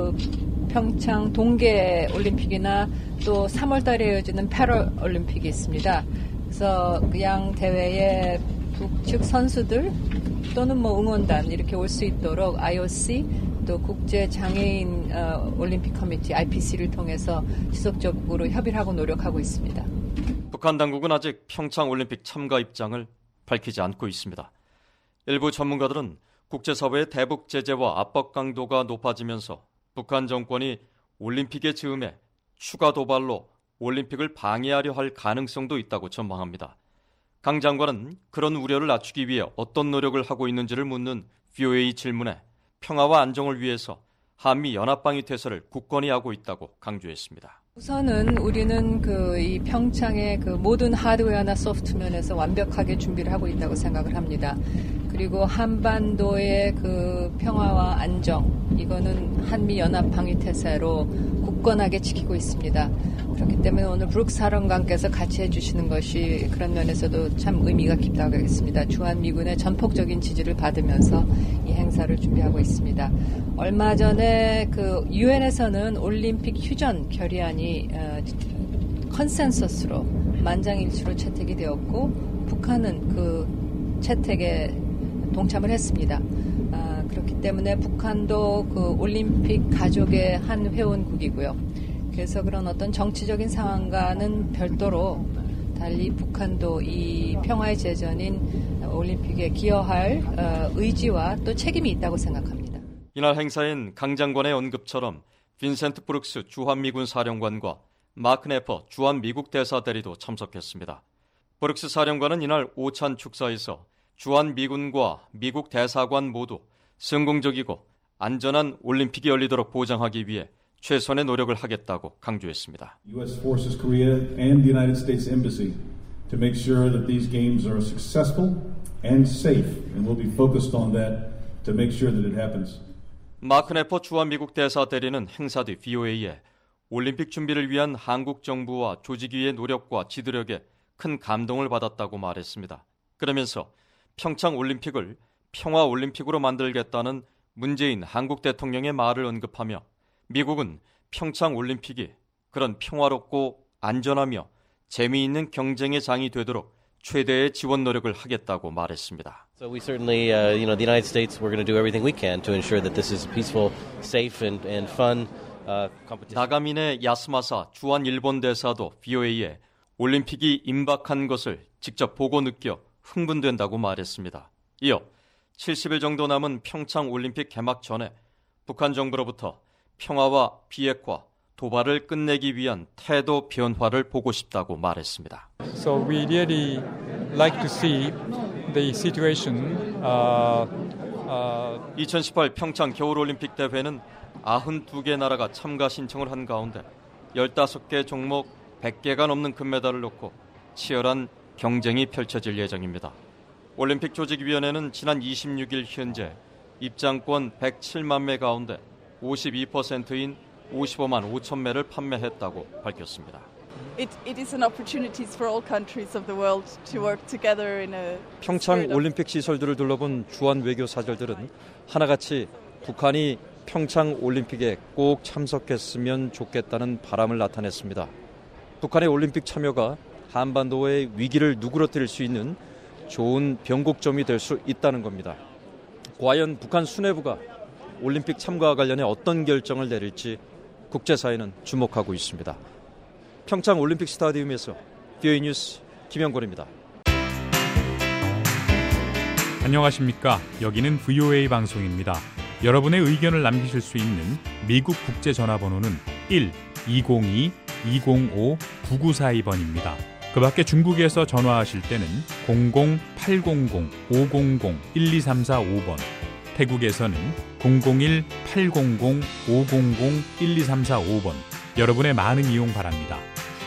평창 동계 올림픽이나 또 3월 달에 이어지는 패럴 올림픽이 있습니다. 그래서 양 대회에 북측 선수들 또는 응원단 이렇게 올 수 있도록 IOC 또 국제 장애인 올림픽 커미티 IPC를 통해서 지속적으로 협의를 하고 노력하고 있습니다. 북한 당국은 아직 평창 올림픽 참가 입장을 밝히지 않고 있습니다. 일부 전문가들은 국제사회의 대북 제재와 압박 강도가 높아지면서 북한 정권이 올림픽의 즈음에 추가 도발로 올림픽을 방해하려 할 가능성도 있다고 전망합니다. 강 장관은 그런 우려를 낮추기 위해 어떤 노력을 하고 있는지를 묻는 VOA 질문에 평화와 안정을 위해서 한미 연합방위 태세를 굳건히 하고 있다고 강조했습니다. 우선은 우리는 이 평창의 모든 하드웨어나 소프트면에서 완벽하게 준비를 하고 있다고 생각을 합니다. 그리고 한반도의 평화와 안정, 이거는 한미 연합 방위 태세로 굳건하게 지키고 있습니다. 그렇기 때문에 오늘 브룩 사령관께서 같이 해주시는 것이 그런 면에서도 참 의미가 깊다고 하겠습니다. 주한미군의 전폭적인 지지를 받으면서 이 행사를 준비하고 있습니다. 얼마 전에 유엔에서는 올림픽 휴전 결의안이 컨센서스로 만장일치로 채택이 되었고 북한은 채택에 동참을 했습니다. 그렇기 때문에 북한도 올림픽 가족의 한 회원국이고요. 그래서 그런 어떤 정치적인 상황과는 별도로 달리 북한도 이 평화의 제전인 올림픽에 기여할 의지와 또 책임이 있다고 생각합니다. 이날 행사엔 강 장관의 언급처럼 빈센트 브룩스 주한미군 사령관과 마크 네퍼 주한미국 대사 대리도 참석했습니다. 브룩스 사령관은 이날 오찬 축사에서 주한미군과 미국 대사관 모두 성공적이고 안전한 올림픽이 열리도록 보장하기 위해 최선의 노력을 하겠다고 강조했습니다. U.S. Forces Korea and the United States Embassy to make sure that these games are successful and safe, and we'll be focused on that to make sure that it happens. 마크 네퍼 주한미국 대사 대리는 행사 뒤 VOA에 올림픽 준비를 위한 한국 정부와 조직위의 노력과 지도력에 큰 감동을 받았다고 말했습니다. 그러면서 평창 올림픽을 평화 올림픽으로 만들겠다는 문재인 한국 대통령의 말을 언급하며 미국은 평창 올림픽이 그런 평화롭고 안전하며 재미있는 경쟁의 장이 되도록 최대의 지원 노력을 하겠다고 말했습니다. So we certainly, the United States, we're going to do everything we can to ensure that this is a peaceful, safe, and fun competition. 나가민의 야스마사 주한 일본 대사도 VOA에 올림픽이 임박한 것을 직접 보고 느껴 흥분된다고 말했습니다. 이어 70일 정도 남은 평창 올림픽 개막 전에 북한 정부로부터 평화와 비핵화, 도발을 끝내기 위한 태도 변화를 보고 싶다고 말했습니다. So we really like to see the situation. 2018 평창 겨울올림픽 대회는 92개 나라가 참가 신청을 한 가운데 15개 종목 100개가 넘는 금메달을 놓고 치열한 경쟁이 펼쳐질 예정입니다. 올림픽 조직위원회는 지난 26일 현재 입장권 107만 매 가운데 52%인 55만 5천 매를 판매했다고 밝혔습니다. It is an opportunity for all countries of the world to work together in a 평창 올림픽 시설들을 둘러본 주한 외교 사절들은 하나같이 북한이 평창 올림픽에 꼭 참석했으면 좋겠다는 바람을 나타냈습니다. 북한의 올림픽 참여가 한반도의 위기를 누그러뜨릴 수 있는 좋은 변곡점이 될 수 있다는 겁니다. 과연 북한 수뇌부가 올림픽 참가와 관련해 어떤 결정을 내릴지 국제사회는 주목하고 있습니다. 평창 올림픽 스타디움에서 VOA 뉴스 김영권입니다. 안녕하십니까. 여기는 VOA 방송입니다. 여러분의 의견을 남기실 수 있는 미국 국제전화번호는 1-202-205-9942번입니다. 그 밖에 중국에서 전화하실 때는 00-800-500-1234-5번, 태국에서는 001-800-500-1234-5번, 여러분의 많은 이용 바랍니다.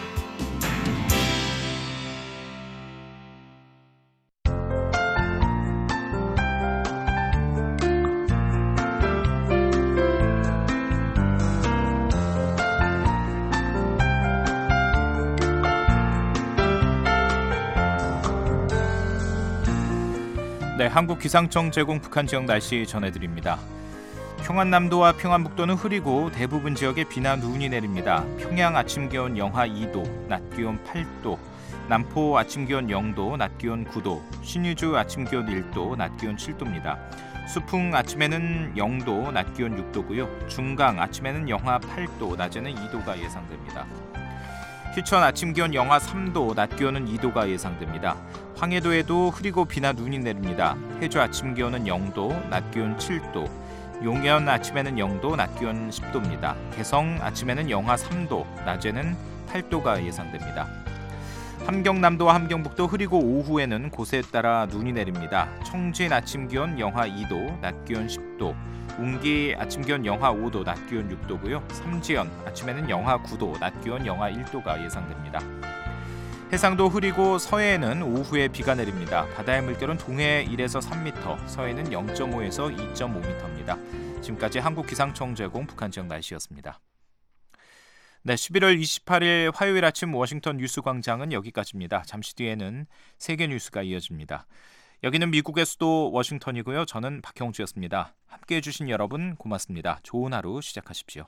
네, 한국기상청 제공 북한 지역 날씨 전해드립니다. 평안남도와 평안북도는 흐리고 대부분 지역에 비나 눈이 내립니다. 평양 아침 기온 영하 2도, 낮 기온 8도, 남포 아침 기온 0도, 낮 기온 9도, 신의주 아침 기온 1도, 낮 기온 7도입니다. 수풍 아침에는 0도, 낮 기온 6도고요. 중강 아침에는 영하 8도, 낮에는 2도가 예상됩니다. 희천 아침 기온 영하 3도, 낮 기온은 2도가 예상됩니다. 황해도에도 흐리고 비나 눈이 내립니다. 해주 아침 기온은 0도, 낮 기온 7도, 용현 아침에는 0도, 낮 기온 10도입니다. 개성 아침에는 영하 3도, 낮에는 8도가 예상됩니다. 함경남도와 함경북도 흐리고 오후에는 곳에 따라 눈이 내립니다. 청진 아침 기온 영하 2도, 낮 기온 10도, 웅기 아침 기온 영하 5도, 낮 기온 6도고요. 삼지연 아침에는 영하 9도, 낮 기온 영하 1도가 예상됩니다. 해상도 흐리고 서해에는 오후에 비가 내립니다. 바다의 물결은 동해 1에서 3m, 서해는 0.5에서 2.5m입니다. 지금까지 한국기상청 제공 북한 지역 날씨였습니다. 네, 11월 28일 화요일 아침 워싱턴 뉴스광장은 여기까지입니다. 잠시 뒤에는 세계 뉴스가 이어집니다. 여기는 미국의 수도 워싱턴이고요. 저는 박형주였습니다. 함께해 주신 여러분 고맙습니다. 좋은 하루 시작하십시오.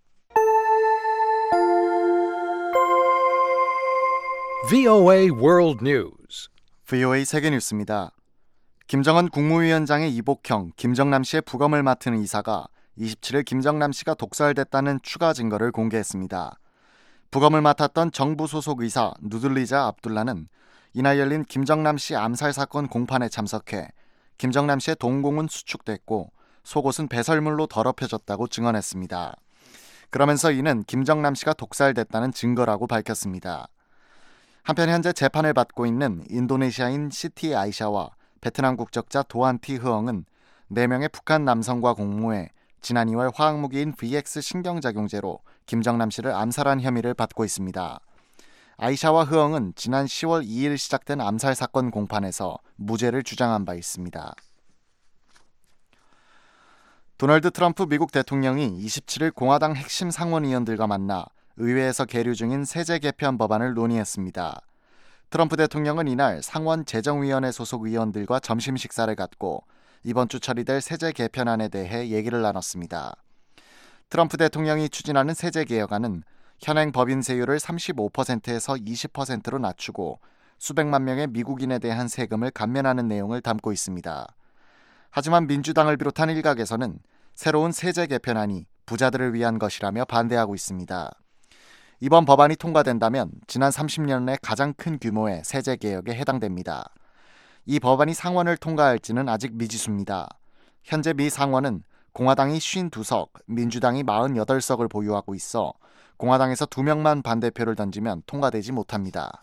VOA World News. VOA 세계 뉴스입니다. 김정은 국무위원장의 이복형, 김정남 씨의 부검을 맡은 이사가 27일 김정남 씨가 독살됐다는 추가 증거를 공개했습니다. 부검을 맡았던 정부 소속 의사 누들리자 압둘라는 이날 열린 김정남 씨 암살 사건 공판에 참석해 김정남 씨의 동공은 수축됐고 속옷은 배설물로 더럽혀졌다고 증언했습니다. 그러면서 이는 김정남 씨가 독살됐다는 증거라고 밝혔습니다. 한편 현재 재판을 받고 있는 인도네시아인 시티 아이샤와 베트남 국적자 도안티 흐엉은 4명의 북한 남성과 공모해 지난 2월 화학무기인 VX 신경작용제로 김정남 씨를 암살한 혐의를 받고 있습니다. 아이샤와 흐엉은 지난 10월 2일 시작된 암살 사건 공판에서 무죄를 주장한 바 있습니다. 도널드 트럼프 미국 대통령이 27일 공화당 핵심 상원의원들과 만나 의회에서 계류 중인 세제 개편 법안을 논의했습니다. 트럼프 대통령은 이날 상원 재정위원회 소속 의원들과 점심 식사를 갖고 이번 주 처리될 세제 개편안에 대해 얘기를 나눴습니다. 트럼프 대통령이 추진하는 세제 개혁안은 현행 법인세율을 35%에서 20%로 낮추고 수백만 명의 미국인에 대한 세금을 감면하는 내용을 담고 있습니다. 하지만 민주당을 비롯한 일각에서는 새로운 세제 개편안이 부자들을 위한 것이라며 반대하고 있습니다. 이번 법안이 통과된다면 지난 30년 내 가장 큰 규모의 세제 개혁에 해당됩니다. 이 법안이 상원을 통과할지는 아직 미지수입니다. 현재 미 상원은 공화당이 52석, 민주당이 48석을 보유하고 있어 공화당에서 2명만 반대표를 던지면 통과되지 못합니다.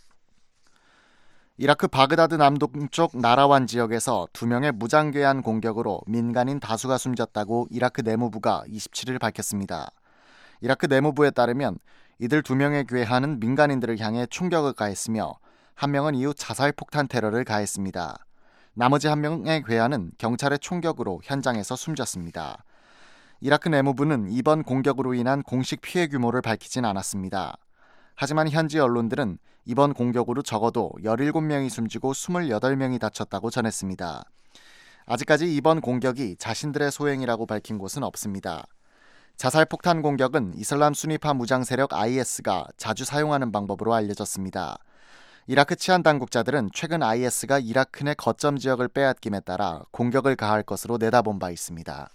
이라크 바그다드 남동쪽 나라완 지역에서 2명의 무장괴한 공격으로 민간인 다수가 숨졌다고 이라크 내무부가 27일 밝혔습니다. 이라크 내무부에 따르면 이들 2명의 괴한은 민간인들을 향해 총격을 가했으며 한 명은 이후 자살폭탄 테러를 가했습니다. 나머지 한 명의 괴한은 경찰의 총격으로 현장에서 숨졌습니다. 이라크 내무부는 이번 공격으로 인한 공식 피해 규모를 밝히진 않았습니다. 하지만 현지 언론들은 이번 공격으로 적어도 17명이 숨지고 28명이 다쳤다고 전했습니다. 아직까지 이번 공격이 자신들의 소행이라고 밝힌 곳은 없습니다. 자살폭탄 공격은 이슬람 수니파 무장 세력 IS가 자주 사용하는 방법으로 알려졌습니다. 이라크 치안 당국자들은 최근 IS가 이라크 내 거점 지역을 빼앗김에 따라 공격을 가할 것으로 내다본 바 있습니다.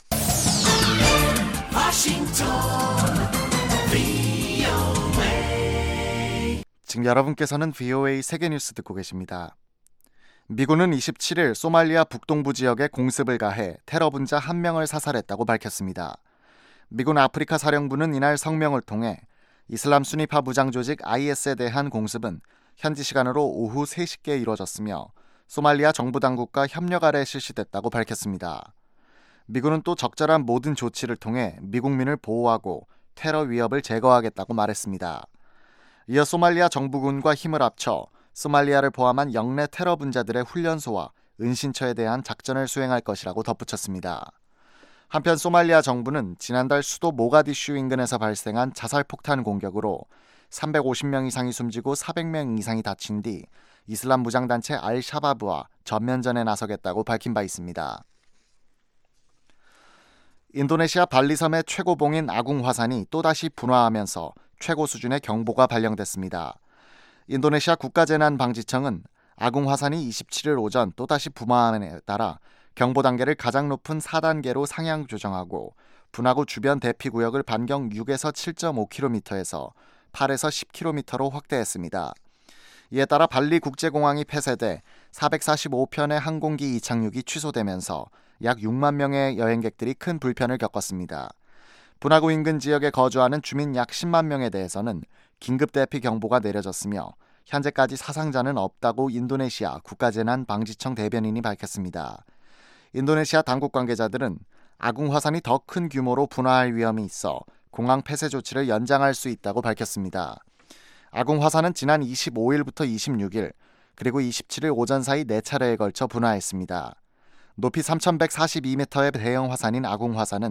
지금 여러분께서는 VOA 세계뉴스 듣고 계십니다. 미군은 27일 소말리아 북동부 지역에 공습을 가해 테러 분자 1명을 사살했다고 밝혔습니다. 미군 아프리카 사령부는 이날 성명을 통해 이슬람 수니파 무장 조직 IS에 대한 공습은 현지 시간으로 오후 3시께 이루어졌으며 소말리아 정부 당국과 협력 아래 실시됐다고 밝혔습니다. 미군은 또 적절한 모든 조치를 통해 미국민을 보호하고 테러 위협을 제거하겠다고 말했습니다. 이어 소말리아 정부군과 힘을 합쳐 소말리아를 포함한 영내 테러 분자들의 훈련소와 은신처에 대한 작전을 수행할 것이라고 덧붙였습니다. 한편 소말리아 정부는 지난달 수도 모가디슈 인근에서 발생한 자살폭탄 공격으로 350명 이상이 숨지고 400명 이상이 다친 뒤 이슬람 무장단체 알샤바브와 전면전에 나서겠다고 밝힌 바 있습니다. 인도네시아 발리섬의 최고봉인 아궁 화산이 또다시 분화하면서 최고 수준의 경보가 발령됐습니다. 인도네시아 국가재난방지청은 아궁 화산이 27일 오전 또다시 분화함에 따라 경보 단계를 가장 높은 4단계로 상향 조정하고 분화구 주변 대피구역을 반경 6에서 7.5km에서 8에서 10km로 확대했습니다. 이에 따라 발리 국제공항이 폐쇄돼 445편의 항공기 이착륙이 취소되면서 약 6만 명의 여행객들이 큰 불편을 겪었습니다. 분화구 인근 지역에 거주하는 주민 약 10만 명에 대해서는 긴급 대피 경보가 내려졌으며 현재까지 사상자는 없다고 인도네시아 국가재난방지청 대변인이 밝혔습니다. 인도네시아 당국 관계자들은 아궁 화산이 더 큰 규모로 분화할 위험이 있어 공항 폐쇄 조치를 연장할 수 있다고 밝혔습니다. 아궁 화산은 지난 25일부터 26일 그리고 27일 오전 사이 4차례에 걸쳐 분화했습니다. 높이 3,142m의 대형 화산인 아궁 화산은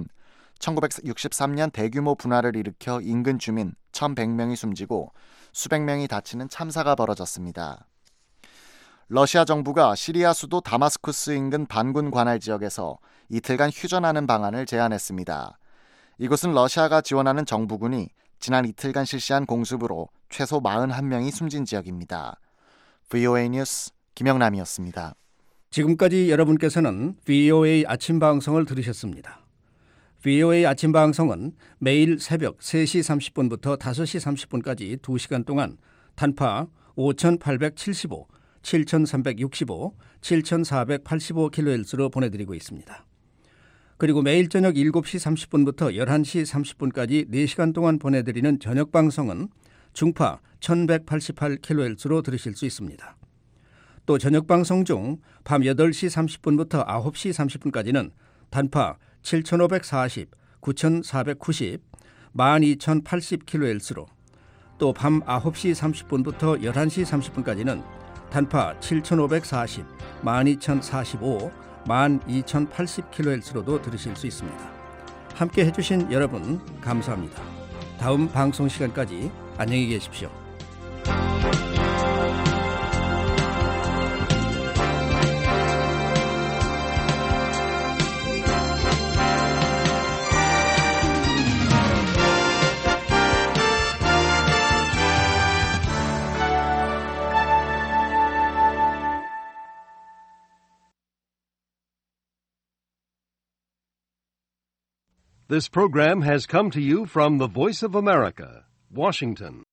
1963년 대규모 분화를 일으켜 인근 주민 1,100명이 숨지고 수백 명이 다치는 참사가 벌어졌습니다. 러시아 정부가 시리아 수도 다마스쿠스 인근 반군 관할 지역에서 이틀간 휴전하는 방안을 제안했습니다. 이곳은 러시아가 지원하는 정부군이 지난 이틀간 실시한 공습으로 최소 41명이 숨진 지역입니다. VOA 뉴스 김영남이었습니다. 지금까지 여러분께서는 VOA 아침 방송을 들으셨습니다. VOA 아침 방송은 매일 새벽 3시 30분부터 5시 30분까지 2시간 동안 단파 5875, 7365, 7485kHz로 보내드리고 있습니다. 그리고 매일 저녁 7시 30분부터 11시 30분까지 4시간 동안 보내드리는 저녁 방송은 중파 1188kHz로 들으실 수 있습니다. 또 저녁 방송 중 밤 8시 30분부터 9시 30분까지는 단파 7540, 9490, 12080kHz로 또 밤 9시 30분부터 11시 30분까지는 단파 7540, 12045, 12080kHz로도 들으실 수 있습니다. 함께 해주신 여러분 감사합니다. 다음 방송 시간까지 안녕히 계십시오. This program has come to you from the Voice of America, Washington.